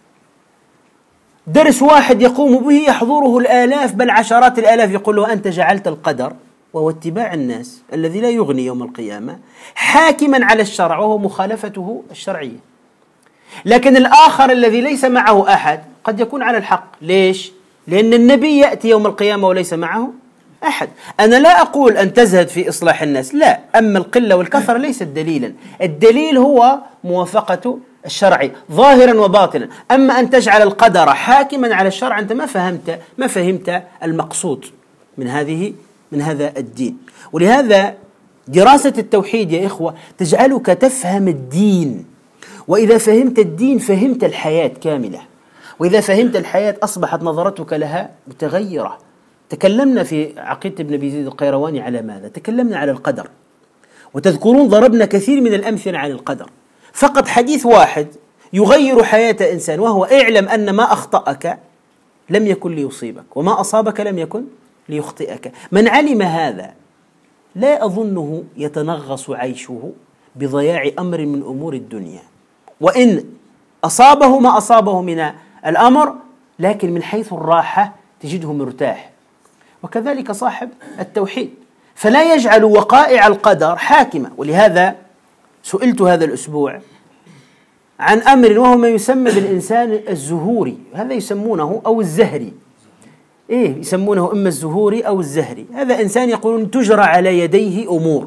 درس واحد يقوم به يحضره الآلاف بل عشرات الآلاف، يقول له أنت جعلت القدر وهو اتباع الناس الذي لا يغني يوم القيامة حاكما على الشرع وهو مخالفته الشرعية. لكن الآخر الذي ليس معه أحد قد يكون على الحق. ليش؟ لأن النبي يأتي يوم القيامة وليس معه أحد. أنا لا أقول أن تزهد في إصلاح الناس، لا، أما القلة والكثرة ليست دليلا، الدليل هو موافقة الشرع ظاهرا وباطنا. أما أن تجعل القدر حاكما على الشرع أنت ما فهمت ما فهمت المقصود من هذه من هذا الدين. ولهذا دراسة التوحيد يا إخوة تجعلك تفهم الدين، وإذا فهمت الدين فهمت الحياة كاملة، وإذا فهمت الحياة أصبحت نظرتك لها متغيرة. تكلمنا في عقيدة ابن أبي زيد القيرواني على ماذا؟ تكلمنا على القدر، وتذكرون ضربنا كثير من الأمثلة عن القدر. فقط حديث واحد يغير حياة إنسان، وهو اعلم أن ما أخطأك لم يكن ليصيبك وما أصابك لم يكن ليخطئك. من علم هذا لا أظنه يتنغص عيشه بضياع أمر من أمور الدنيا، وإن أصابه ما أصابه من الأمر، لكن من حيث الراحة تجده مرتاح. وكذلك صاحب التوحيد، فلا يجعل وقائع القدر حاكمة. ولهذا سئلت هذا الأسبوع عن أمر وهو ما يسمى بالإنسان الزهوري، هذا يسمونه أو الزهري، إيه يسمونه إما الزهوري أو الزهري. هذا إنسان يقولون تجرى على يديه أمور،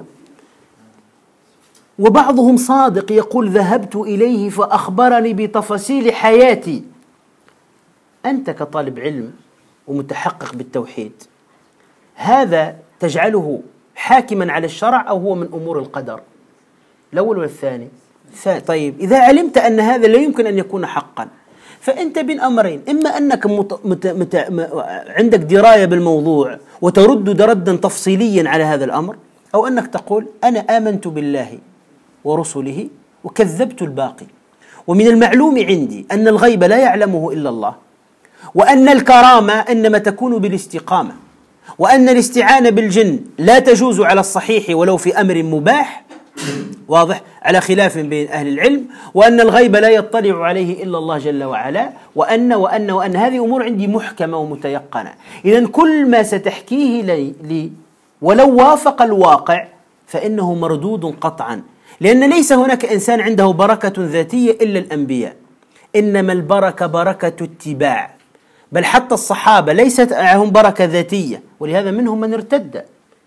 وبعضهم صادق يقول ذهبت إليه فأخبرني بتفاصيل حياتي. أنت كطالب علم ومتحقق بالتوحيد هذا تجعله حاكما على الشرع أو هو من أمور القدر؟ الأول والثاني. طيب إذا علمت أن هذا لا يمكن أن يكون حقا فأنت بين أمرين، إما أنك مت... مت... مت... عندك دراية بالموضوع وترد ردا تفصيليا على هذا الأمر، أو أنك تقول أنا آمنت بالله ورسله وكذبت الباقي. ومن المعلوم عندي أن الغيب لا يعلمه إلا الله، وأن الكرامة إنما تكون بالاستقامة، وأن الاستعانة بالجن لا تجوز على الصحيح ولو في أمر مباح، واضح، على خلاف بين أهل العلم، وأن الغيب لا يطلع عليه إلا الله جل وعلا، وأن وأن وأن هذه أمور عندي محكمة ومتيقنة. إذن كل ما ستحكيه لي, لي ولو وافق الواقع فإنه مردود قطعا، لأن ليس هناك إنسان عنده بركة ذاتية إلا الأنبياء، إنما البركة بركة اتباع، بل حتى الصحابة ليست معهم بركة ذاتية، ولهذا منهم من ارتد،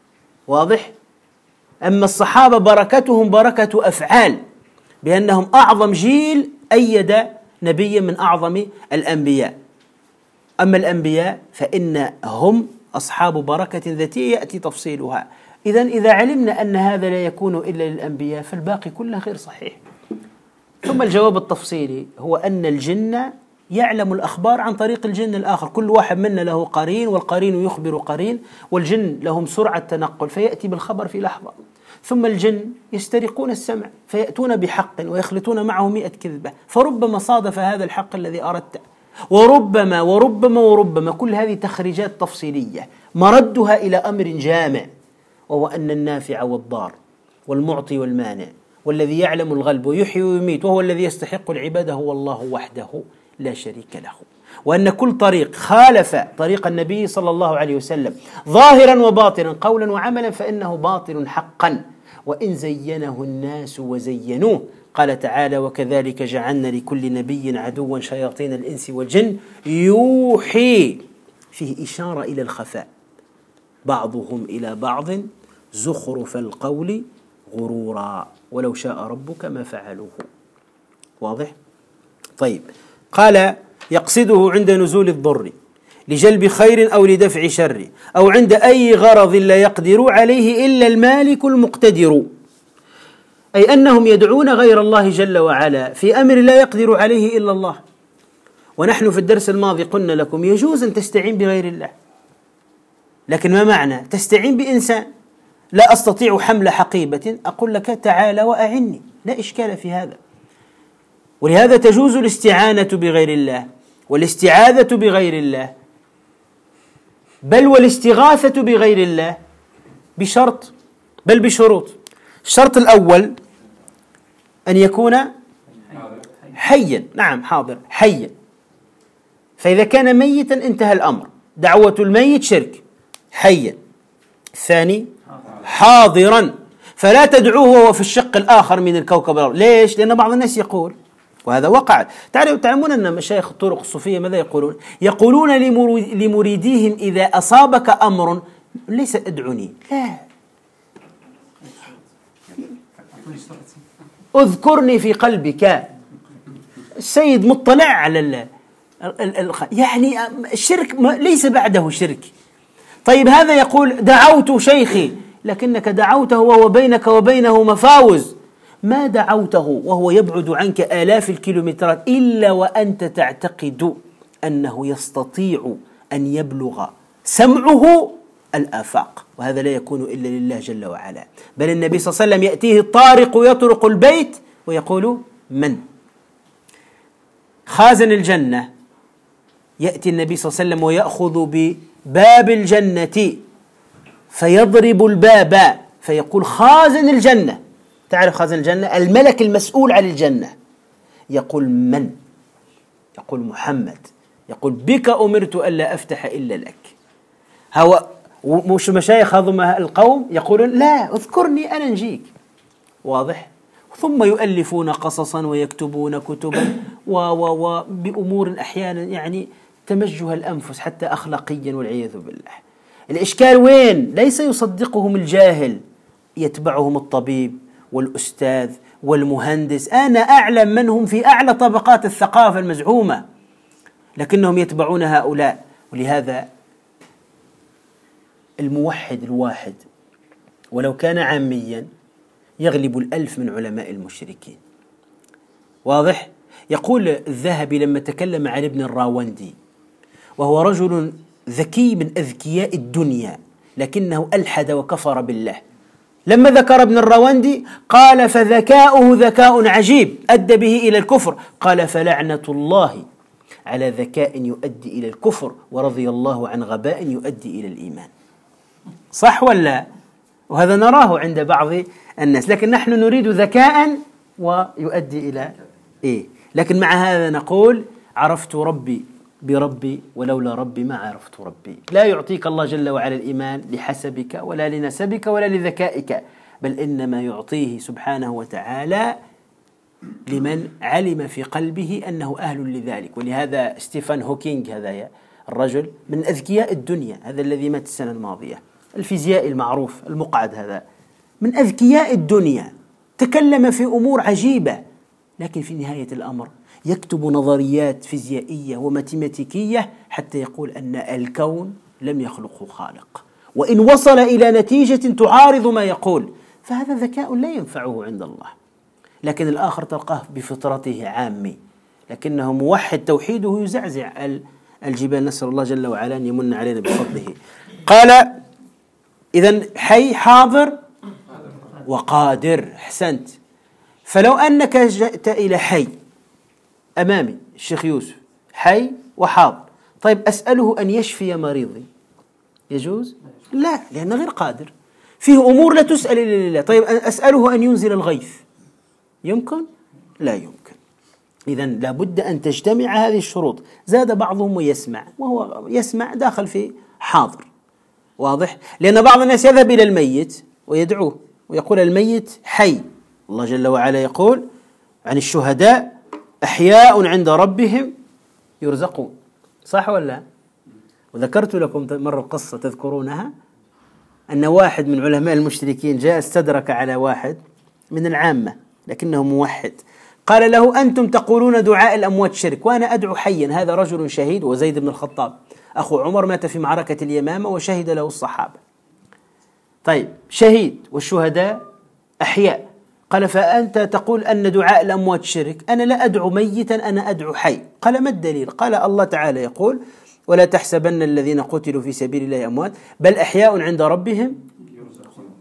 واضح. أما الصحابة بركتهم بركة أفعال، بأنهم أعظم جيل أيد نبيا من أعظم الأنبياء. أما الأنبياء فإنهم أصحاب بركة ذاتية يأتي تفصيلها. إذن إذا علمنا أن هذا لا يكون إلا للأنبياء فالباقي كله غير صحيح. ثم الجواب التفصيلي هو أن الجن يعلم الأخبار عن طريق الجن الآخر، كل واحد منا له قرين، والقرين يخبر قرين، والجن لهم سرعة تنقل فيأتي بالخبر في لحظة. ثم الجن يسترقون السمع فيأتون بحق ويخلطون معه مئة كذبة، فربما صادف هذا الحق الذي أردت، وربما وربما وربما كل هذه تخريجات تفصيلية مردها إلى أمر جامع، وهو أن النافع والضار والمعطي والمانع والذي يعلم الغلب ويحيي ويميت وهو الذي يستحق العبادة هو الله وحده لا شريك له، وأن كل طريق خالف طريق النبي صلى الله عليه وسلم ظاهرا وباطنا قولا وعملا فإنه باطل حقا، وإن زينه الناس وزينوه. قال تعالى وكذلك جعلنا لكل نبي عدوا شياطين الإنس والجن يوحي، فيه إشارة إلى الخفاء، بعضهم إلى بعض زخرف القول غرورا ولو شاء ربك ما فعلوه. واضح؟ طيب، قال يقصده عند نزول الضر لجلب خير أو لدفع شر أو عند أي غرض لا يقدر عليه إلا المالك المقتدر، أي أنهم يدعون غير الله جل وعلا في أمر لا يقدر عليه إلا الله. ونحن في الدرس الماضي قلنا لكم يجوز أن تستعين بغير الله، لكن ما معنى تستعين بإنسان؟ لا أستطيع حمل حقيبة أقول لك تعال وأعني، لا إشكال في هذا. ولهذا تجوز الاستعانة بغير الله والاستعاذة بغير الله، بل والاستغاثة بغير الله، بشرط، بل بشروط. الشرط الأول أن يكون حيا، نعم حاضر حيا، فإذا كان ميتا انتهى الأمر، دعوة الميت شرك، حيا. الثاني حاضرا، فلا تدعوه وهو في الشق الآخر من الكوكب الأرض. ليش؟ لأن بعض الناس يقول، وهذا وقع، تعلمون أن مشايخ الطرق الصوفية ماذا يقولون؟ يقولون لمريديهم إذا أصابك أمر ليس ادعني، لا، اذكرني في قلبك. السيد مطلع على ال ال يعني الشرك ليس بعده شرك. طيب هذا يقول دعوت شيخي، لكنك دعوته وهو بينك وبينه مفاوز، ما دعوته وهو يبعد عنك آلاف الكيلومترات إلا وأنت تعتقد أنه يستطيع أن يبلغ سمعه الآفاق، وهذا لا يكون إلا لله جل وعلا. بل النبي صلى الله عليه وسلم يأتيه الطارق يطرق البيت ويقول من؟ خازن الجنة يأتي النبي صلى الله عليه وسلم ويأخذ بباب الجنة فيضرب الباب فيقول خازن الجنة، تعرف خازن الجنة الملك المسؤول عن الجنة، يقول من؟ يقول محمد، يقول بك أمرت ألا أفتح إلا لك. هو مش مشايخ هذم القوم يقولون لا اذكرني أنا نجيك، واضح؟ ثم يؤلفون قصصا ويكتبون كتبا وبأمور أحيانا يعني تمجه الأنفس حتى أخلاقيا والعياذ بالله. الإشكال وين؟ ليس يصدقهم الجاهل، يتبعهم الطبيب والأستاذ والمهندس. أنا أعلم من هم في أعلى طبقات الثقافة المزعومة، لكنهم يتبعون هؤلاء. ولهذا الموحد الواحد ولو كان عاميا يغلب الألف من علماء المشركين، واضح؟ يقول الذهبي لما تكلم عن ابن الراوندي، وهو رجل ذكي من أذكياء الدنيا لكنه ألحد وكفر بالله، لما ذكر ابن الراوندي قال فذكاؤه ذكاء عجيب أدى به إلى الكفر، قال فلعنة الله على ذكاء يؤدي إلى الكفر ورضي الله عن غباء يؤدي إلى الإيمان. صح ولا؟ وهذا نراه عند بعض الناس، لكن نحن نريد ذكاء ويؤدي إلى إيه؟ لكن مع هذا نقول عرفت ربي بربي ولولا ربي ما عرفت ربي. لا يعطيك الله جل وعلا الإيمان لحسبك ولا لنسبك ولا لذكائك، بل إنما يعطيه سبحانه وتعالى لمن علم في قلبه أنه أهل لذلك. ولهذا ستيفن هوكينج هذا الرجل من أذكياء الدنيا، هذا الذي مات السنة الماضية، الفيزيائي المعروف المقعد، هذا من أذكياء الدنيا، تكلم في أمور عجيبة، لكن في نهاية الأمر يكتب نظريات فيزيائية وماتيماتيكية حتى يقول أن الكون لم يخلقه خالق، وإن وصل إلى نتيجة تعارض ما يقول فهذا ذكاء لا ينفعه عند الله. لكن الآخر تلقاه بفطرته عامي، لكنه موحد توحيده يزعزع الجبال. نسأل الله جل وعلا أن يمن علينا بفضله. قال إذن حي حاضر وقادر، أحسنت. فلو أنك جئت إلى حي أمامي الشيخ يوسف حي وحاضر، طيب أسأله أن يشفي مريضي يجوز؟ لا، لأنه غير قادر، فيه أمور لا تسأل إلا لله. طيب أسأله أن ينزل الغيث يمكن؟ لا يمكن. إذن لابد أن تجتمع هذه الشروط. زاد بعضهم ويسمع، وهو يسمع داخل في حاضر، واضح؟ لأن بعض الناس يذهب إلى الميت ويدعوه ويقول الميت حي. الله جل وعلا يقول عن الشهداء أحياء عند ربهم يرزقون، صح ولا؟ وذكرت لكم مرة قصة تذكرونها، أن واحد من علماء المشركين جاء استدرك على واحد من العامة لكنه موحد، قال له أنتم تقولون دعاء الأموات شرك وأنا أدعو حيا. هذا رجل شهيد، وزيد بن الخطاب أخو عمر مات في معركة اليمامة وشهد له الصحابة. طيب شهيد والشهداء أحياء، قال فأنت تقول أن دعاء الأموات شرك، أنا لا أدعو ميتا أنا أدعو حي. قال ما الدليل؟ قال الله تعالى يقول ولا تحسبن الذين قتلوا في سبيل الله أموات بل أحياء عند ربهم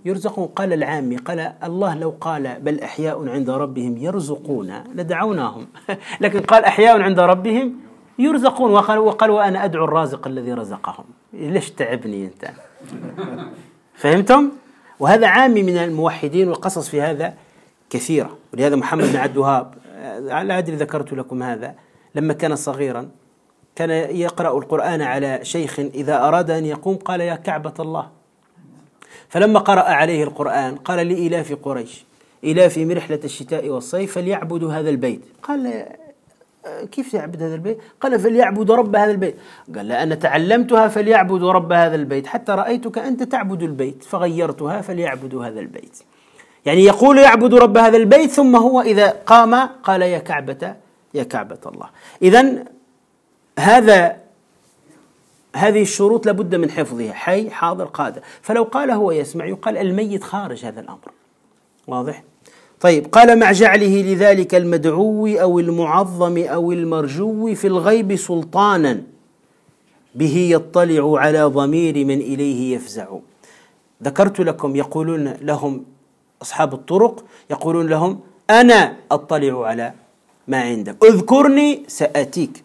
يرزقون. قال العامي قال الله لو قال بل أحياء عند ربهم يرزقون لدعوناهم لكن قال أحياء عند ربهم يرزقون، وقال, وقال وأنا أدعو الرازق الذي رزقهم. ليش تعبني أنت؟ فهمتم؟ وهذا عامي من الموحدين، والقصص في هذا كثيرة. ولهذا محمد بن عبد الوهاب، لا أدري ذكرت لكم هذا، لما كان صغيرا كان يقرأ القرآن على شيخ إذا أراد أن يقوم قال يا كعبة الله. فلما قرأ عليه القرآن قال لإلاف قريش إلافهم رحلة الشتاء والصيف فليعبدوا هذا البيت. قال كيف يعبد هذا البيت؟ قال فليعبدوا رب هذا البيت. قال لا أنا تعلمتها فليعبدوا رب هذا البيت حتى رأيتك أنت تعبد البيت فغيرتها فليعبدوا هذا البيت. يعني يقول يعبد رب هذا البيت ثم هو إذا قام قال يا كعبة يا كعبة الله. إذن هذا هذه الشروط لابد من حفظها، حي حاضر قادر. فلو قال هو يسمع يقال الميت خارج هذا الأمر. واضح؟ طيب قال مع جعله لذلك المدعو أو المعظم أو المرجو في الغيب سلطانا به يطلع على ضمير من إليه يفزع. ذكرت لكم يقولون لهم أصحاب الطرق يقولون لهم أنا أطلع على ما عندك اذكرني سأتيك.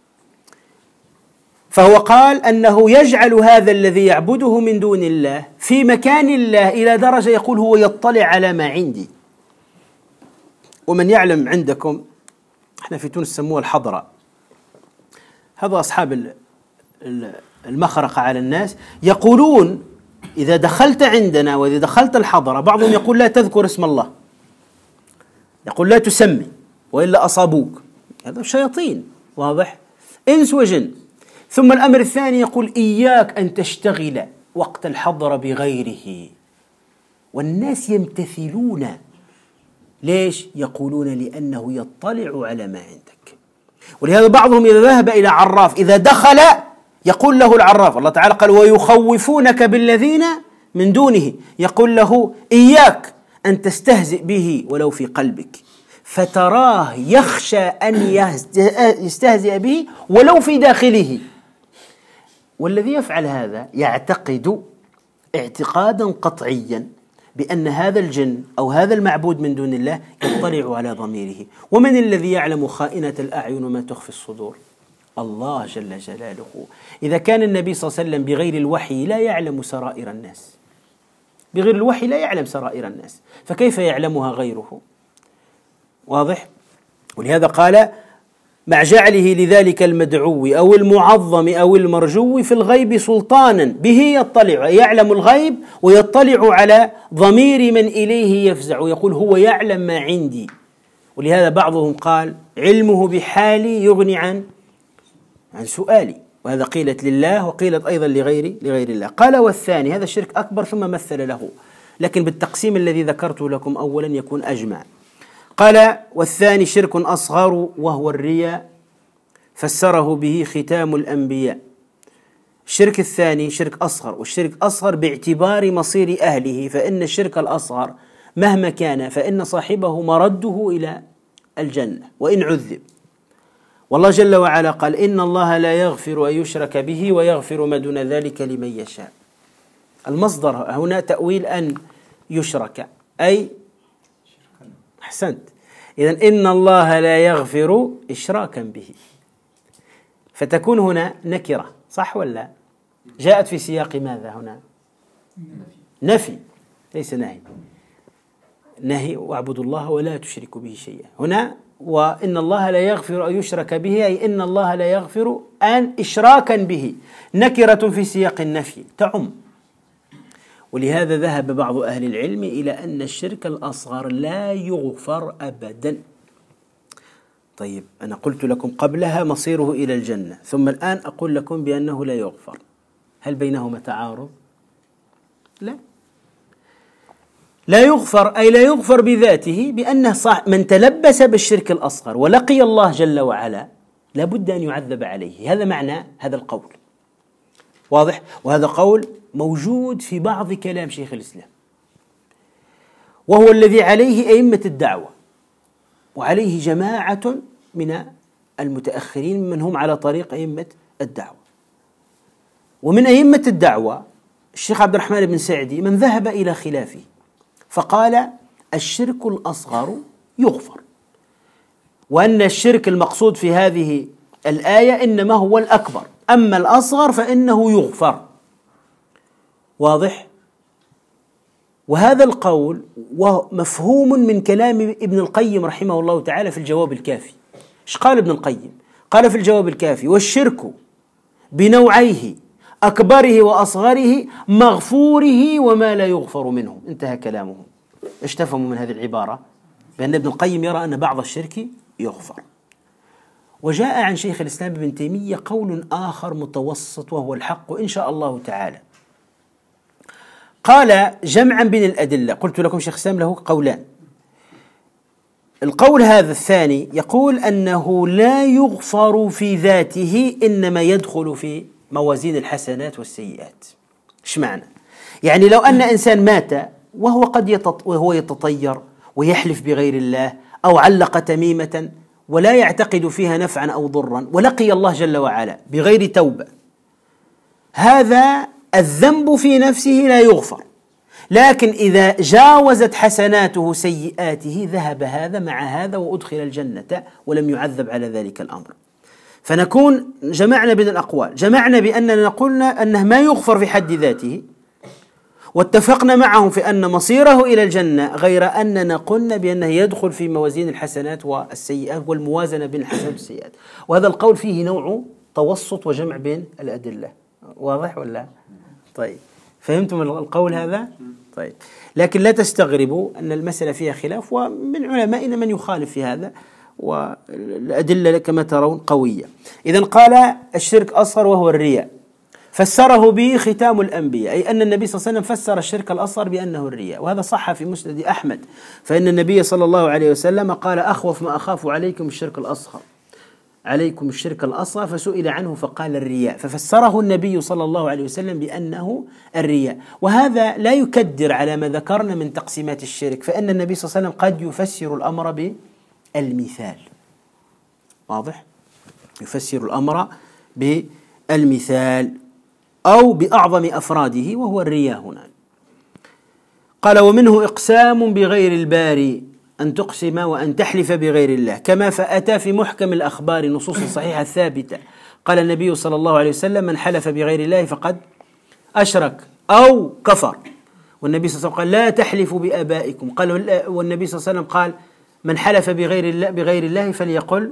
فهو قال أنه يجعل هذا الذي يعبده من دون الله في مكان الله إلى درجة يقول هو يطلع على ما عندي. ومن يعلم عندكم، احنا في تونس سموها الحضرة، هذا أصحاب المخرقة على الناس يقولون إذا دخلت عندنا وإذا دخلت الحضرة بعضهم يقول لا تذكر اسم الله، يقول لا تسمي وإلا أصابوك. هذا شياطين، واضح، إنس وجن. ثم الأمر الثاني يقول إياك أن تشتغل وقت الحضرة بغيره، والناس يمتثلون. ليش؟ يقولون لأنه يطلع على ما عندك. ولهذا بعضهم إذا ذهب إلى عراف إذا دخل يقول له العراف، الله تعالى قال ويخوفونك بالذين من دونه، يقول له إياك أن تستهزئ به ولو في قلبك، فتراه يخشى أن يستهزئ به ولو في داخله. والذي يفعل هذا يعتقد اعتقادا قطعيا بأن هذا الجن أو هذا المعبود من دون الله يطلع على ضميره. ومن الذي يعلم خائنة الأعين وما تخفي الصدور؟ الله جل جلاله. إذا كان النبي صلى الله عليه وسلم بغير الوحي لا يعلم سرائر الناس، بغير الوحي لا يعلم سرائر الناس، فكيف يعلمها غيره؟ واضح؟ ولهذا قال مع جعله لذلك المدعو أو المعظم أو المرجو في الغيب سلطانا به يطلع، يعلم الغيب ويطلع على ضمير من إليه يفزع، يقول هو يعلم ما عندي. ولهذا بعضهم قال علمه بحالي يغني عن عن سؤالي، وهذا قيلت لله وقيلت أيضا لغير لغير الله. قال والثاني هذا الشرك أكبر ثم مثل له، لكن بالتقسيم الذي ذكرته لكم أولا يكون أجمع. قال والثاني شرك أصغر وهو الرياء فسره به ختام الأنبياء. الشرك الثاني شرك أصغر، والشرك أصغر باعتبار مصير أهله، فإن الشرك الأصغر مهما كان فإن صاحبه مرده إلى الجنة وإن عذب. والله جل وعلا قال إن الله لا يغفر أن يشرك به ويغفر ما دون ذلك لمن يشاء. المصدر هنا تأويل أن يشرك أي أحسنت. إذن إن الله لا يغفر إشراكا به، فتكون هنا نكرة، صح ولا؟ جاءت في سياق ماذا هنا؟ نفي ليس نهي. نهي واعبدوا الله ولا تشركوا به شيئا. هنا وإن الله لا يغفر أن يشرك به أي إن الله لا يغفر أن إشراكا به، نكرة في سياق النفي تعم. ولهذا ذهب بعض أهل العلم إلى أن الشرك الأصغر لا يغفر أبدا. طيب أنا قلت لكم قبلها مصيره إلى الجنة، ثم الآن أقول لكم بأنه لا يغفر، هل بينهما تعارض؟ لا، لا يغفر أي لا يغفر بذاته، بأنه صح من تلبس بالشرك الأصغر ولقي الله جل وعلا لابد أن يعذب عليه. هذا معنى هذا القول، واضح؟ وهذا قول موجود في بعض كلام شيخ الإسلام، وهو الذي عليه أئمة الدعوة وعليه جماعة من المتأخرين من هم على طريق أئمة الدعوة. ومن أئمة الدعوة الشيخ عبد الرحمن بن سعدي من ذهب إلى خلافه فقال الشرك الأصغر يغفر، وأن الشرك المقصود في هذه الآية إنما هو الأكبر، أما الأصغر فإنه يغفر. واضح؟ وهذا القول مفهوم من كلام ابن القيم رحمه الله تعالى في الجواب الكافي. إيش قال ابن القيم؟ قال في الجواب الكافي: والشرك بنوعيه أكبره وأصغره مغفوره وما لا يغفر منه. انتهى كلامه. إيش تفهموا من هذه العبارة؟ بأن ابن القيم يرى أن بعض الشرك يغفر. وجاء عن شيخ الإسلام ابن تيمية قول آخر متوسط وهو الحق إن شاء الله تعالى. قال جمعا بين الأدلة، قلت لكم شيخ الإسلام له قولان. القول هذا الثاني يقول أنه لا يغفر في ذاته، إنما يدخل في موازين الحسنات والسيئات. إيش معنى؟ يعني لو أن إنسان مات وهو قد يتط... وهو يتطير ويحلف بغير الله أو علق تميمة ولا يعتقد فيها نفعا أو ضرا ولقي الله جل وعلا بغير توبة، هذا الذنب في نفسه لا يغفر، لكن إذا جاوزت حسناته سيئاته ذهب هذا مع هذا وأدخل الجنة ولم يعذب على ذلك الأمر. فنكون جمعنا بين الأقوال، جمعنا بأننا قلنا أنه ما يغفر في حد ذاته، واتفقنا معهم في أن مصيره إلى الجنة، غير أننا قلنا بأنه يدخل في موازين الحسنات والسيئات والموازنة بين الحسنات والسيئات. وهذا القول فيه نوع توسط وجمع بين الأدلة. واضح ولا؟ طيب، فهمتم القول هذا؟ طيب، لكن لا تستغربوا أن المسألة فيها خلاف، ومن علمائنا من يخالف في هذا، والأدلة كما ترون قوية. إذن قال الشرك أصغر وهو الرياء، فسره به ختام الأنبياء، أي أن النبي صلى الله عليه وسلم فسر الشرك الأصغر بأنه الرياء، وهذا صح في مسند أحمد، فإن النبي صلى الله عليه وسلم قال: أخوف ما أخاف عليكم الشرك الأصغر، عليكم الشرك الأصغر، فسئل عنه فقال الرياء، ففسره النبي صلى الله عليه وسلم بأنه الرياء. وهذا لا يكدر على ما ذكرنا من تقسيمات الشرك، فإن النبي صلى الله عليه وسلم قد يفسر الأمر بالمثال. واضح؟ يفسر الأمر بالمثال أو بأعظم أفراده، وهو الرياء هنا. قال: ومنه إقسام بغير الباري، أن تقسم وأن تحلف بغير الله، كما فأتى في محكم الأخبار نصوص صحيحة ثابتة. قال النبي صلى الله عليه وسلم: من حلف بغير الله فقد أشرك أو كفر. والنبي صلى الله عليه وسلم قال: لا تحلفوا بآبائكم. قال والنبي صلى الله عليه وسلم قال: من حلف بغير الله بغير الله فليقل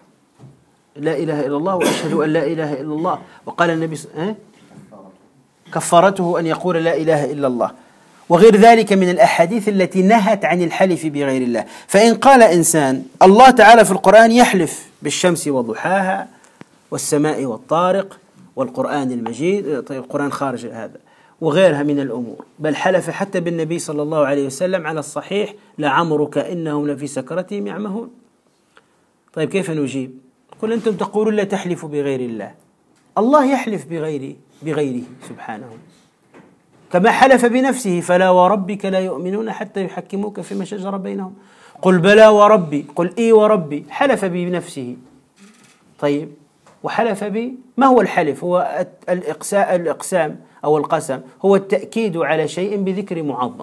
لا إله إلا الله وأشهد أن لا إله إلا الله. وقال النبي صلى الله عليه وسلم: كفارته أن يقول لا إله إلا الله، وغير ذلك من الأحاديث التي نهت عن الحلف بغير الله. فإن قال إنسان: الله تعالى في القرآن يحلف بالشمس وضحاها والسماء والطارق والقرآن المجيد، طيب القرآن خارج هذا وغيرها من الأمور، بل حلف حتى بالنبي صلى الله عليه وسلم على الصحيح: لعمرك إنهم لفي سكرتهم يعمهون. طيب كيف نجيب؟ قل أنتم تقولون لا تحلفوا بغير الله، الله يحلف بغيره بغيره سبحانه، كما حلف بنفسه: فلا وربك لا يؤمنون حتى يحكموك فيما شجر بينهم. قل بلى وربي، قل إي وربي، حلف بنفسه. طيب، وحلف ب ما هو الحلف؟ هو الإقسام أو القسم، هو التأكيد على شيء بذكر معظم.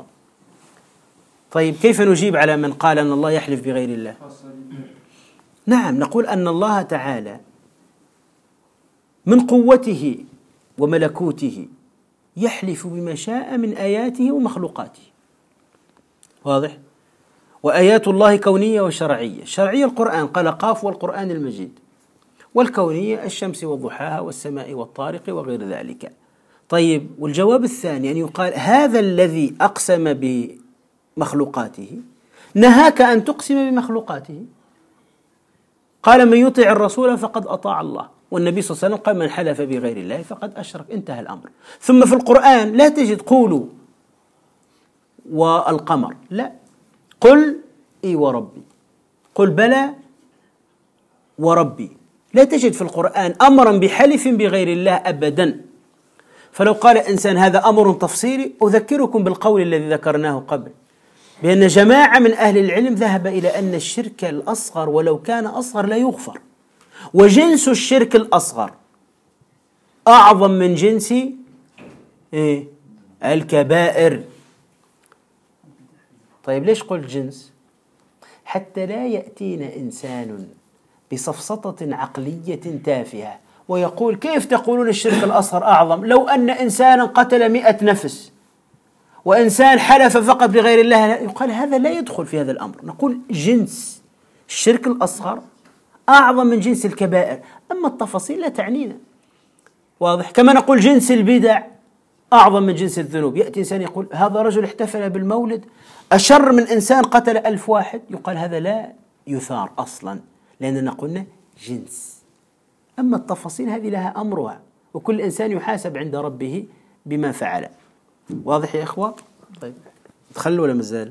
طيب كيف نجيب على من قال أن الله يحلف بغير الله؟ نعم، نقول أن الله تعالى من قوته وملكوته يحلف بما شاء من آياته ومخلوقاته. واضح؟ وآيات الله كونية وشرعية. شرعية القرآن قال قاف والقرآن المجيد، والكونية الشمس وضحاها والسماء والطارق وغير ذلك. طيب، والجواب الثاني أن يقال: هذا الذي أقسم بمخلوقاته نهاك أن تقسم بمخلوقاته. قال: من يطع الرسول فقد أطاع الله، والنبي صلى الله عليه وسلم قال: من حلف بغير الله فقد أشرك. انتهى الأمر. ثم في القرآن لا تجد قولوا والقمر، لا، قل إي وربي، قل بلى وربي. لا تجد في القرآن أمرا بحلف بغير الله أبدا. فلو قال إنسان هذا أمر تفصيلي، أذكركم بالقول الذي ذكرناه قبل، بأن جماعة من أهل العلم ذهب إلى أن الشرك الأصغر ولو كان أصغر لا يغفر، وجنس الشرك الأصغر أعظم من جنس إيه؟ الكبائر. طيب ليش قلت جنس؟ حتى لا يأتينا إنسان بسفسطة عقلية تافهة ويقول كيف تقولون الشرك الأصغر أعظم لو أن إنسانا قتل مئة نفس وإنسان حلف فقط بغير الله؟ يقال هذا لا يدخل في هذا الأمر. نقول جنس الشرك الأصغر أعظم من جنس الكبائر، أما التفاصيل لا تعنينا. واضح؟ كما نقول جنس البدع أعظم من جنس الذنوب. يأتي إنسان يقول هذا رجل احتفل بالمولد أشر من إنسان قتل ألف واحد، يقال هذا لا يثار أصلا لأننا قلنا جنس. أما التفاصيل هذه لها أمرها، وكل إنسان يحاسب عند ربه بما فعل. واضح يا إخوة؟ طيب تخلوا ولا مازال؟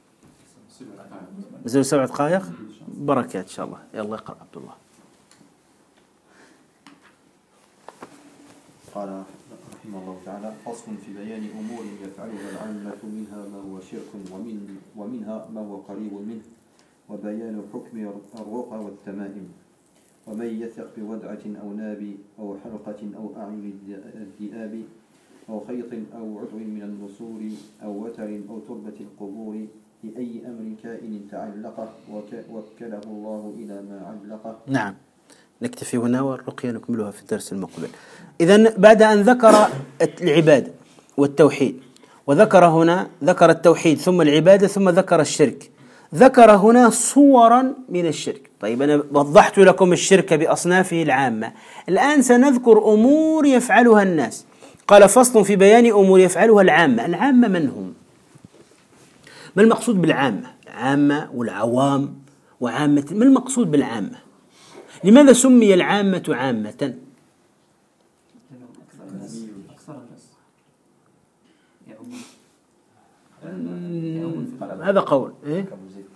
مازال سبع دقائق؟ بركات إن شاء الله. يلا اقرأ عبد الله. قال رحمه الله تعالى: فصل في بيان أمور يفعلها العامة منها ما هو شرك ومن ومنها ما هو قريب منه، وبيان حكم الرقى والتمائم، ومن يثق بودعة أو ناب أو حلقة أو أعين الذئاب أو خيط أو عضو من النسور أو وتر أو تربة القبور لأي أمر كائن تعلقه وكله الله إلى ما علقه. نعم، نكتفي هنا والرقية نكملها في الدرس المقبل. إذن بعد أن ذكر العبادة والتوحيد، وذكر هنا ذكر التوحيد ثم العبادة ثم ذكر الشرك، ذكر هنا صورا من الشرك. طيب أنا وضحت لكم الشرك بأصنافه العامة، الآن سنذكر أمور يفعلها الناس. قال فصل في بيان أمور يفعلها العامة. العامة من هم؟ ما المقصود بالعامة؟ العامة والعوام وعامة، ما المقصود بالعامة؟ لماذا سمي العامة عامة؟ هذا قول إيه؟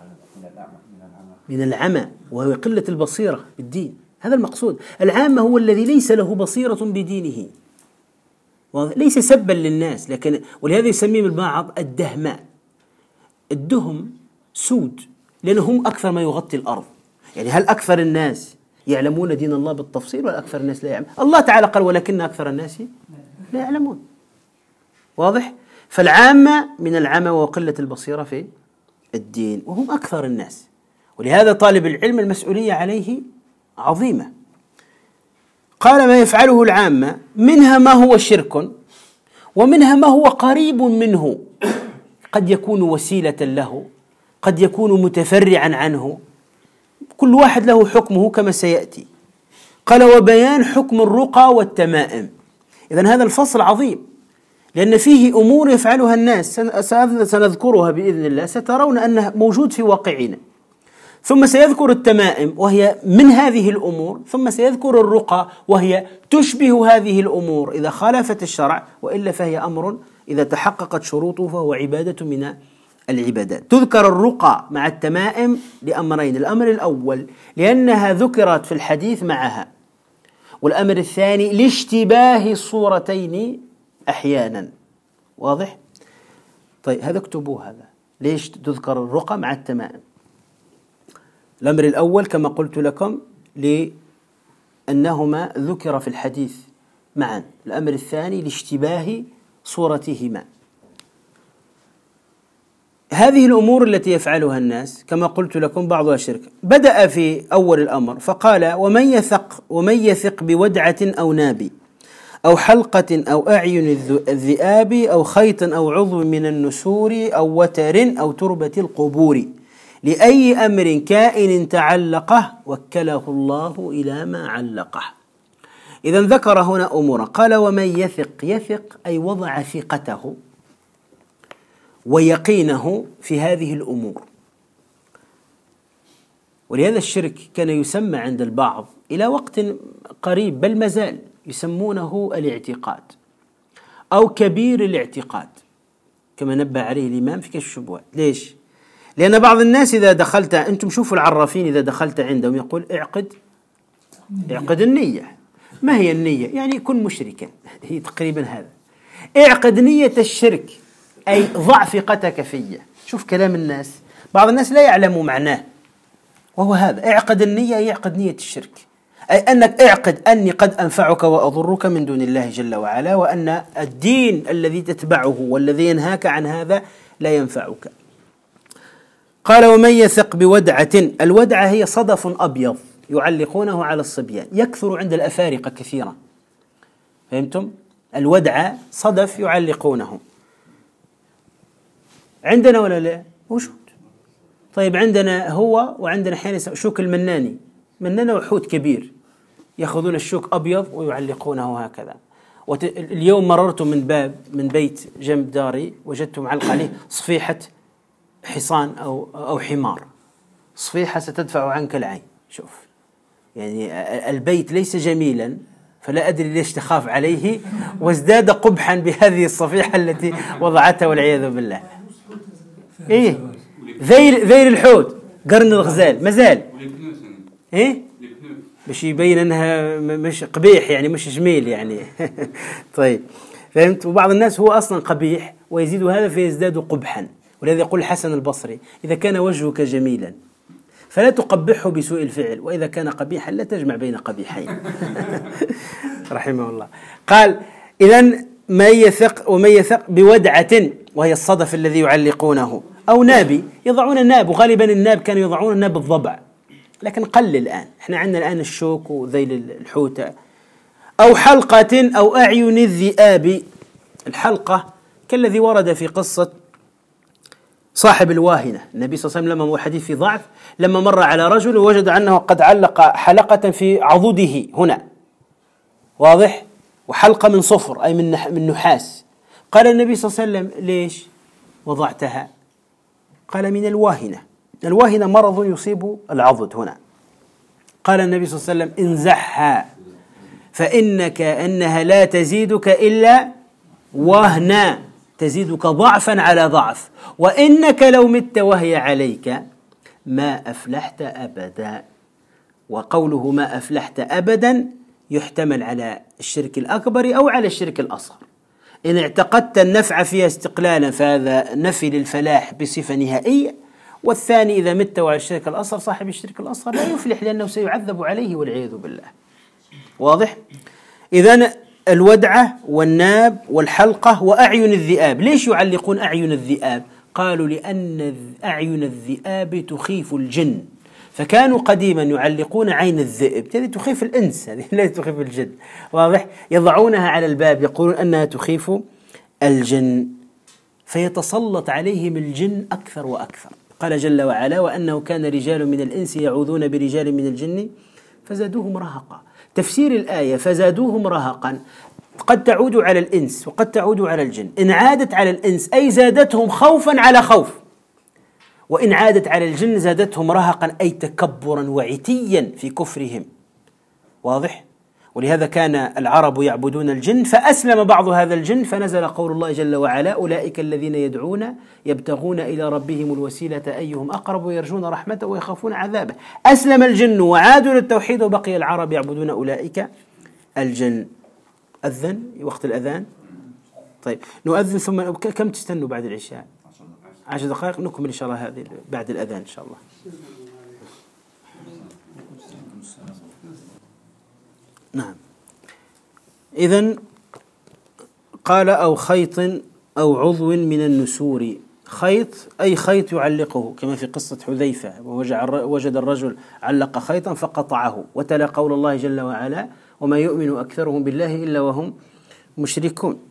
من العمى، وهو قلة البصيرة بالدين. هذا المقصود. العامة هو الذي ليس له بصيرة بدينه، ليس سبا للناس، لكن ولهذا يسميهم البعض الدهماء. الدهم سود لأنهم أكثر ما يغطي الأرض. يعني هل أكثر الناس يعلمون دين الله بالتفصيل ولا أكثر الناس لا يعلم؟ الله تعالى قال ولكن أكثر الناس لا يعلمون. واضح؟ فالعامة من العمى وقلة البصيرة في الدين، وهم أكثر الناس. ولهذا طالب العلم المسؤولية عليه عظيمة. قال ما يفعله العامة منها ما هو شرك ومنها ما هو قريب منه، قد يكون وسيلة له، قد يكون متفرعا عنه، كل واحد له حكمه كما سيأتي. قال وبيان حكم الرقى والتمائم. إذن هذا الفصل عظيم لأن فيه أمور يفعلها الناس سنذكرها بإذن الله، سترون أنه موجود في واقعنا. ثم سيذكر التمائم وهي من هذه الأمور، ثم سيذكر الرقى وهي تشبه هذه الأمور إذا خالفت الشرع، وإلا فهي أمر إذا تحققت شروطه فهو عبادة من العبادات. تذكر الرقى مع التمائم لأمرين: الأمر الأول لأنها ذكرت في الحديث معها، والأمر الثاني لاشتباه الصورتين أحيانا. واضح؟ طيب هذا اكتبوه. هذا ليش تذكر الرقى مع التمائم؟ الأمر الأول كما قلت لكم لأنهما ذكر في الحديث معا، الأمر الثاني لاشتباه صورتهما. هذه الأمور التي يفعلها الناس كما قلت لكم بعضها شرك. بدأ في أول الأمر فقال ومن يثق ومن يثق بودعة أو ناب أو حلقة أو أعين الذئاب أو خيط أو عضو من النسور أو وتر أو تربة القبور لأي أمر كائن تعلقه وكله الله إلى ما علقه. إذن ذكر هنا أمورا. قال ومن يثق، يثق أي وضع ثقته ويقينه في هذه الأمور. ولهذا الشرك كان يسمى عند البعض إلى وقت قريب بل مازال يسمونه الاعتقاد أو كبير الاعتقاد كما نبه عليه الإمام في كشف الشبهات. ليش؟ لأن بعض الناس إذا دخلت، أنتم شوفوا العرافين إذا دخلت عندهم يقول اعقد اعقد النية. ما هي النية؟ يعني كن مشركا، هي تقريبا هذا. اعقد نية الشرك أي ضع ثقتك فيه. شوف كلام الناس، بعض الناس لا يعلم معناه، وهو هذا: اعقد النية يعقد نية الشرك، أي أنك اعقد أني قد أنفعك وأضرك من دون الله جل وعلا، وأن الدين الذي تتبعه والذي ينهاك عن هذا لا ينفعك. قال ومن يثق بودعة، الودعة هي صدف أبيض يعلقونه على الصبيان، يكثر عند الأفارقة كثيرا، فهمتم؟ الودعة صدف يعلقونه عندنا ولا لا؟ وجود. طيب عندنا هو، وعندنا أحيانا شوك المناني، منانة وحوت كبير، يأخذون الشوك أبيض ويعلقونه هكذا. وت... اليوم مررت من باب من بيت جنب داري، وجدت معلق عليه صفيحة حصان أو أو حمار، صفيحة ستدفع عنك العين. شوف، يعني البيت ليس جميلا، فلا أدري ليش تخاف عليه، وازداد قبحا بهذه الصفيحة التي وضعتها والعياذ بالله. إيه ذيل ذيل الحوت، قرن الغزال مازال، إيه باش يبين أنها مش قبيح، يعني مش جميل يعني. طيب فهمت. وبعض الناس هو أصلا قبيح ويزيد هذا فيزداد قبحا، ولذا يقول الحسن البصري إذا كان وجهك جميلا فلا تقبحه بسوء الفعل، وإذا كان قبيحا لا تجمع بين قبيحين. رحمه الله. قال إذن من يثق ومن يثق بودعة، وهي الصدف الذي يعلقونه، أو نابي، يضعون الناب، وغالبا الناب كانوا يضعون الناب الضبع، لكن قل الآن، احنا عندنا الآن الشوك وذيل الحوتة. أو حلقة أو أعين الذئاب، الحلقة كالذي ورد في قصة صاحب الواهنة، النبي صلى الله عليه وسلم لما هو حديث في ضعف، لما مر على رجل ووجد أنه قد علق حلقة في عضده هنا، واضح، وحلقة من صفر أي من من نحاس. قال النبي صلى الله عليه وسلم ليش وضعتها؟ قال من الواهنة، الواهنة مرض يصيب العضد هنا. قال النبي صلى الله عليه وسلم انزحها فإنك أنها لا تزيدك إلا وهنا، تزيدك ضعفا على ضعف، وإنك لو مت وهي عليك ما أفلحت أبدا. وقوله ما أفلحت أبدا يحتمل على الشرك الأكبر أو على الشرك الأصغر. إن اعتقدت النفع فيها استقلالا فهذا نفي للفلاح بصفة نهائية، والثاني إذا مت وعلى الشرك الأصغر صاحب الشرك الأصغر لا يفلح لأنه سيعذب عليه والعياذ بالله. واضح؟ إذن الودعة والناب والحلقة وأعين الذئاب. ليش يعلقون أعين الذئاب؟ قالوا لأن أعين الذئاب تخيف الجن، فكانوا قديما يعلقون عين الذئب، هذه تخيف الإنس، هذه لا تخيف الجن. واضح؟ يضعونها على الباب يقولون أنها تخيف الجن، فيتسلط عليهم الجن أكثر وأكثر. قال جل وعلا وأنه كان رجال من الإنس يعوذون برجال من الجن فزادوهم رهقا. تفسير الآية فزادوهم رهقا قد تعود على الإنس وقد تعود على الجن. إن عادت على الإنس أي زادتهم خوفا على خوف، وإن عادت على الجن زادتهم رهقا أي تكبرا وعتيا في كفرهم. واضح؟ ولهذا كان العرب يعبدون الجن، فأسلم بعض هذا الجن فنزل قول الله جل وعلا أولئك الذين يدعون يبتغون إلى ربهم الوسيلة أيهم أقرب ويرجون رحمته ويخافون عذابه. أسلم الجن وعادوا للتوحيد وبقي العرب يعبدون أولئك الجن. أذن وقت الأذان. طيب نؤذن ثم كم تستنوا بعد العشاء؟ عشر دقائق نكمل إن شاء الله هذه بعد الأذان إن شاء الله. نعم. إذن قال أو خيط أو عضو من النسور. خيط أي خيط يعلقه كما في قصة حذيفة، ووجد الرجل علق خيطا فقطعه، وتلا قول الله جل وعلا وما يؤمن أكثرهم بالله إلا وهم مشركون.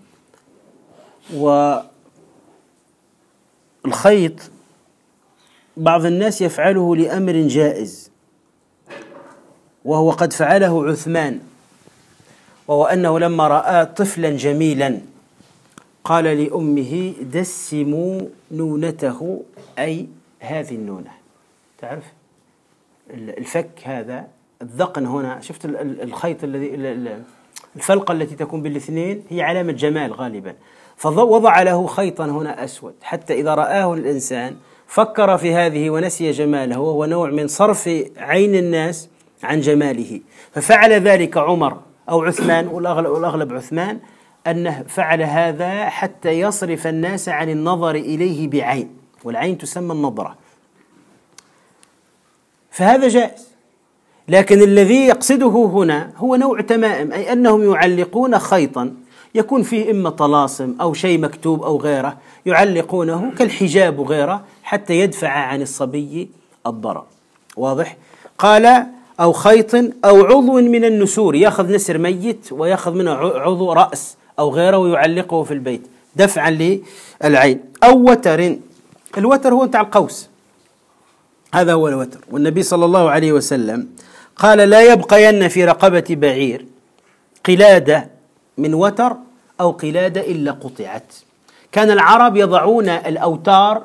والخيط بعض الناس يفعله لأمر جائز، وهو قد فعله عثمان، وهو أنه لما رأى طفلا جميلا قال لأمه دسموا نونته، أي هذه النونة، تعرف الفك هذا الذقن هنا، شفت الخيط الذي الفلقة التي تكون بالاثنين هي علامة جمال غالبا، فوضع له خيطا هنا أسود حتى إذا رآه الإنسان فكر في هذه ونسي جماله، وهو نوع من صرف عين الناس عن جماله. ففعل ذلك عمر أو عثمان، والأغلب عثمان، أنه فعل هذا حتى يصرف الناس عن النظر إليه بعين، والعين تسمى النظرة، فهذا جائز. لكن الذي يقصده هنا هو نوع تمائم، أي أنهم يعلقون خيطا يكون فيه إما طلاسم أو شيء مكتوب أو غيره، يعلقونه كالحجاب وغيره حتى يدفع عن الصبي الضرر. واضح؟ قال أو خيط أو عضو من النسور، يأخذ نسر ميت ويأخذ منه عضو رأس أو غيره ويعلقه في البيت دفعا للعين. أو وتر، الوتر هو بتاع القوس، هذا هو الوتر. والنبي صلى الله عليه وسلم قال لا يبقين في رقبة بعير قلادة من وتر أو قلادة إلا قطعت. كان العرب يضعون الأوتار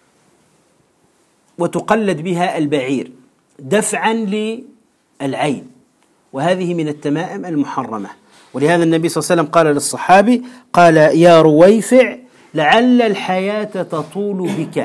وتقلد بها البعير دفعا للعين، وهذه من التمائم المحرمة. ولهذا النبي صلى الله عليه وسلم قال للصحابي قال يا رويفع لعل الحياة تطول بك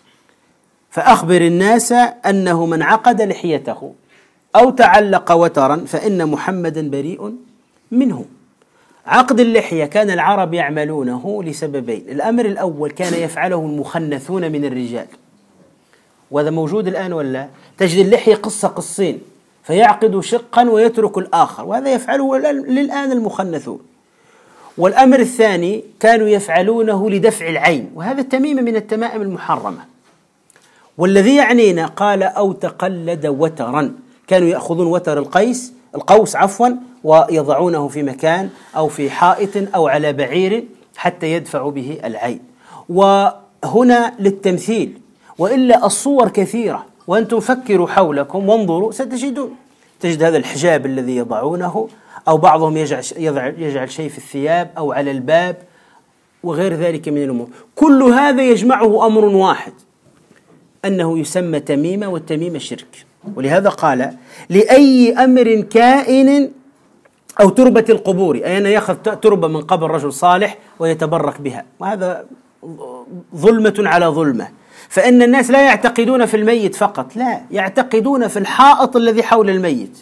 فأخبر الناس أنه من عقد لحيته أو تعلق وترا فإن محمدا بريء منه. عقد اللحية كان العرب يعملونه لسببين. الأمر الأول كان يفعله المخنثون من الرجال، وهذا موجود الآن ولا؟ تجد اللحية قصة قصين فيعقد شقا ويترك الآخر، وهذا يفعله للآن المخنثون. والأمر الثاني كانوا يفعلونه لدفع العين، وهذا التميمة من التمائم المحرمة. والذي يعنينا قال أو تقلد وترا، كانوا يأخذون وتر القيس القوس عفوا ويضعونه في مكان أو في حائط أو على بعير حتى يدفع به العين. وهنا للتمثيل، وإلا الصور كثيرة، وأنتم فكروا حولكم وانظروا ستجدون، تجد هذا الحجاب الذي يضعونه، أو بعضهم يجعل, يجعل شيء في الثياب أو على الباب وغير ذلك من الأمور. كل هذا يجمعه أمر واحد، أنه يسمى تميمة، والتميمة شرك. ولهذا قال لأي أمر كائن أو تربة القبور، أي أنه يأخذ تربة من قبر رجل صالح ويتبرك بها، وهذا ظلمة على ظلمة. فإن الناس لا يعتقدون في الميت فقط، لا، يعتقدون في الحائط الذي حول الميت،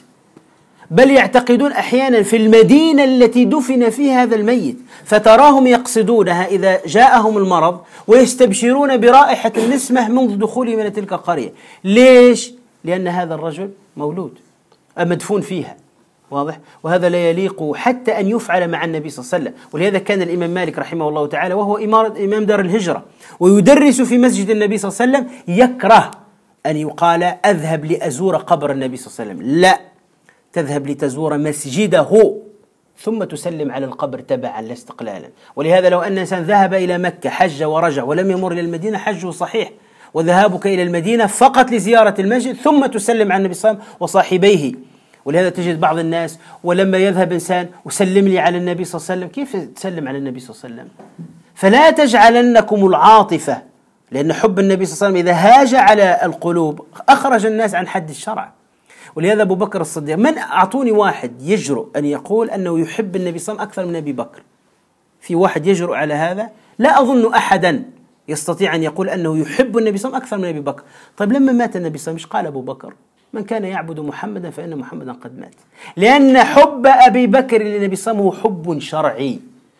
بل يعتقدون أحيانا في المدينة التي دفن فيها هذا الميت، فتراهم يقصدونها إذا جاءهم المرض ويستبشرون برائحة النسمة منذ دخوله من تلك القرية. ليش؟ لأن هذا الرجل مولود مدفون فيها. واضح؟ وهذا لا يليق حتى أن يفعل مع النبي صلى الله عليه وسلم. ولهذا كان الإمام مالك رحمه الله تعالى وهو إمام دار الهجرة ويدرس في مسجد النبي صلى الله عليه وسلم يكره أن يقال أذهب لأزور قبر النبي صلى الله عليه وسلم، لا، تذهب لتزور مسجده ثم تسلم على القبر تبعا لا استقلالا. ولهذا لو أن إنسان ذهب إلى مكة حج ورجع ولم يمر إلى المدينة حجه صحيح، وذهابك إلى المدينة فقط لزيارة المسجد ثم تسلم على النبي صلى الله عليه وسلم وصاحبيه. ولهذا تجد بعض الناس ولما يذهب إنسان وسلم لي على النبي صلى الله عليه وسلم، كيف تسلم على النبي صلى الله عليه وسلم؟ فلا تجعلنكم العاطفة، لأن حب النبي صلى الله عليه وسلم إذا هاج على القلوب أخرج الناس عن حد الشرع. ولهذا أبو بكر الصديق، من أعطوني واحد يجرؤ أن يقول أنه يحب النبي صلى الله عليه وسلم أكثر من أبي بكر؟ في واحد يجرؤ على هذا؟ لا أظن أحدا يستطيع أن يقول أنه يحب النبي صلى الله عليه وسلم أكثر من أبي بكر. طيب لما مات النبي صلى الله عليه وسلم قال أبو بكر من كان يعبد محمدا فإن محمدا قد مات، لأن حب أبي بكر للنبي صلى الله عليه وسلم هو حب شرعي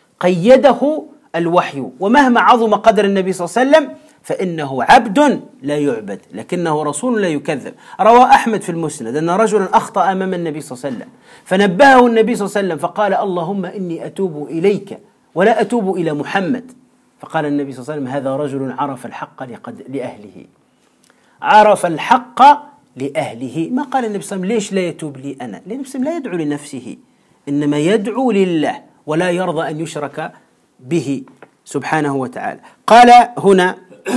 قيده الوحي، ومهما عظم قدر النبي صلى الله عليه وسلم فإنه عبد لا يعبد لكنه رسول لا يكذب. روى أحمد في المسند أن رجلا أخطأ أمام النبي صلى الله عليه وسلم فنبهه النبي صلى الله عليه وسلم فقال اللهم إني أتوب إليك ولا أتوب إلى محمد. فقال النبي صلى الله عليه وسلم هذا رجل عرف الحق لأهله، عرف الحق لأهله. ما قال النبي صلى الله عليه وسلم ليش لا يتوب لي أنا؟ لأن النبي صلى الله عليه وسلم لا يدعو لنفسه، إنما يدعو لله ولا يرضى أن يشرك به سبحانه وتعالى. قال هنا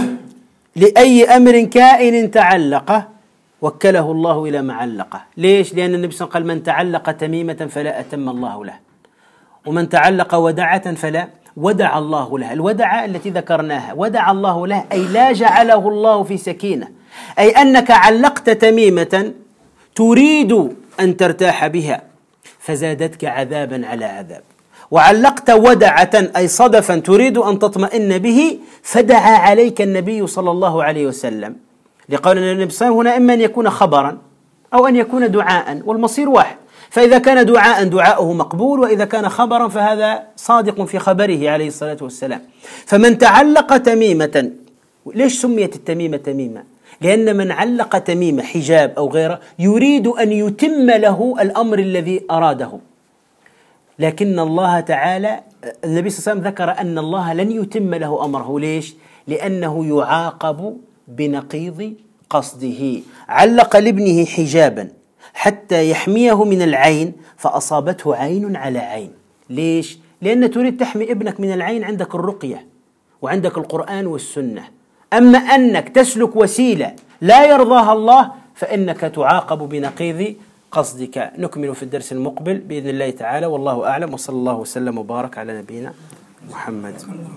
لأي أمر كائن تعلقه وكله الله إلى ما علقه. ليش؟ لأن النبي صلى الله عليه وسلم قال من تعلق تميمة فلا أتم الله له، ومن تعلق ودعة فلا ودع الله له. الودعة التي ذكرناها ودع الله له أي لا جعله الله في سكينة، أي أنك علقت تميمة تريد أن ترتاح بها فزادتك عذابا على عذاب، وعلقت ودعة أي صدفا تريد أن تطمئن به فدعا عليك النبي صلى الله عليه وسلم، لقول النبي صلى الله عليه وسلم هنا إما أن يكون خبرا أو أن يكون دعاء والمصير واحد، فإذا كان دعاء دعاؤه مقبول، وإذا كان خبرا فهذا صادق في خبره عليه الصلاة والسلام. فمن تعلق تميمة، ليش سميت التميمة تميمة؟ لأن من علق تميمة حجاب أو غيره يريد أن يتم له الأمر الذي أراده، لكن الله تعالى النبي صلى الله عليه وسلم ذكر أن الله لن يتم له أمره. ليش؟ لأنه يعاقب بنقيض قصده. علق لابنه حجابا حتى يحميه من العين فأصابته عين على عين. ليش؟ لأن تريد تحمي ابنك من العين، عندك الرقية وعندك القرآن والسنة. أما أنك تسلك وسيلة لا يرضاها الله فإنك تعاقب بنقيض قصدك. نكمل في الدرس المقبل بإذن الله تعالى، والله أعلم، وصلى الله وسلم وبارك على نبينا محمد.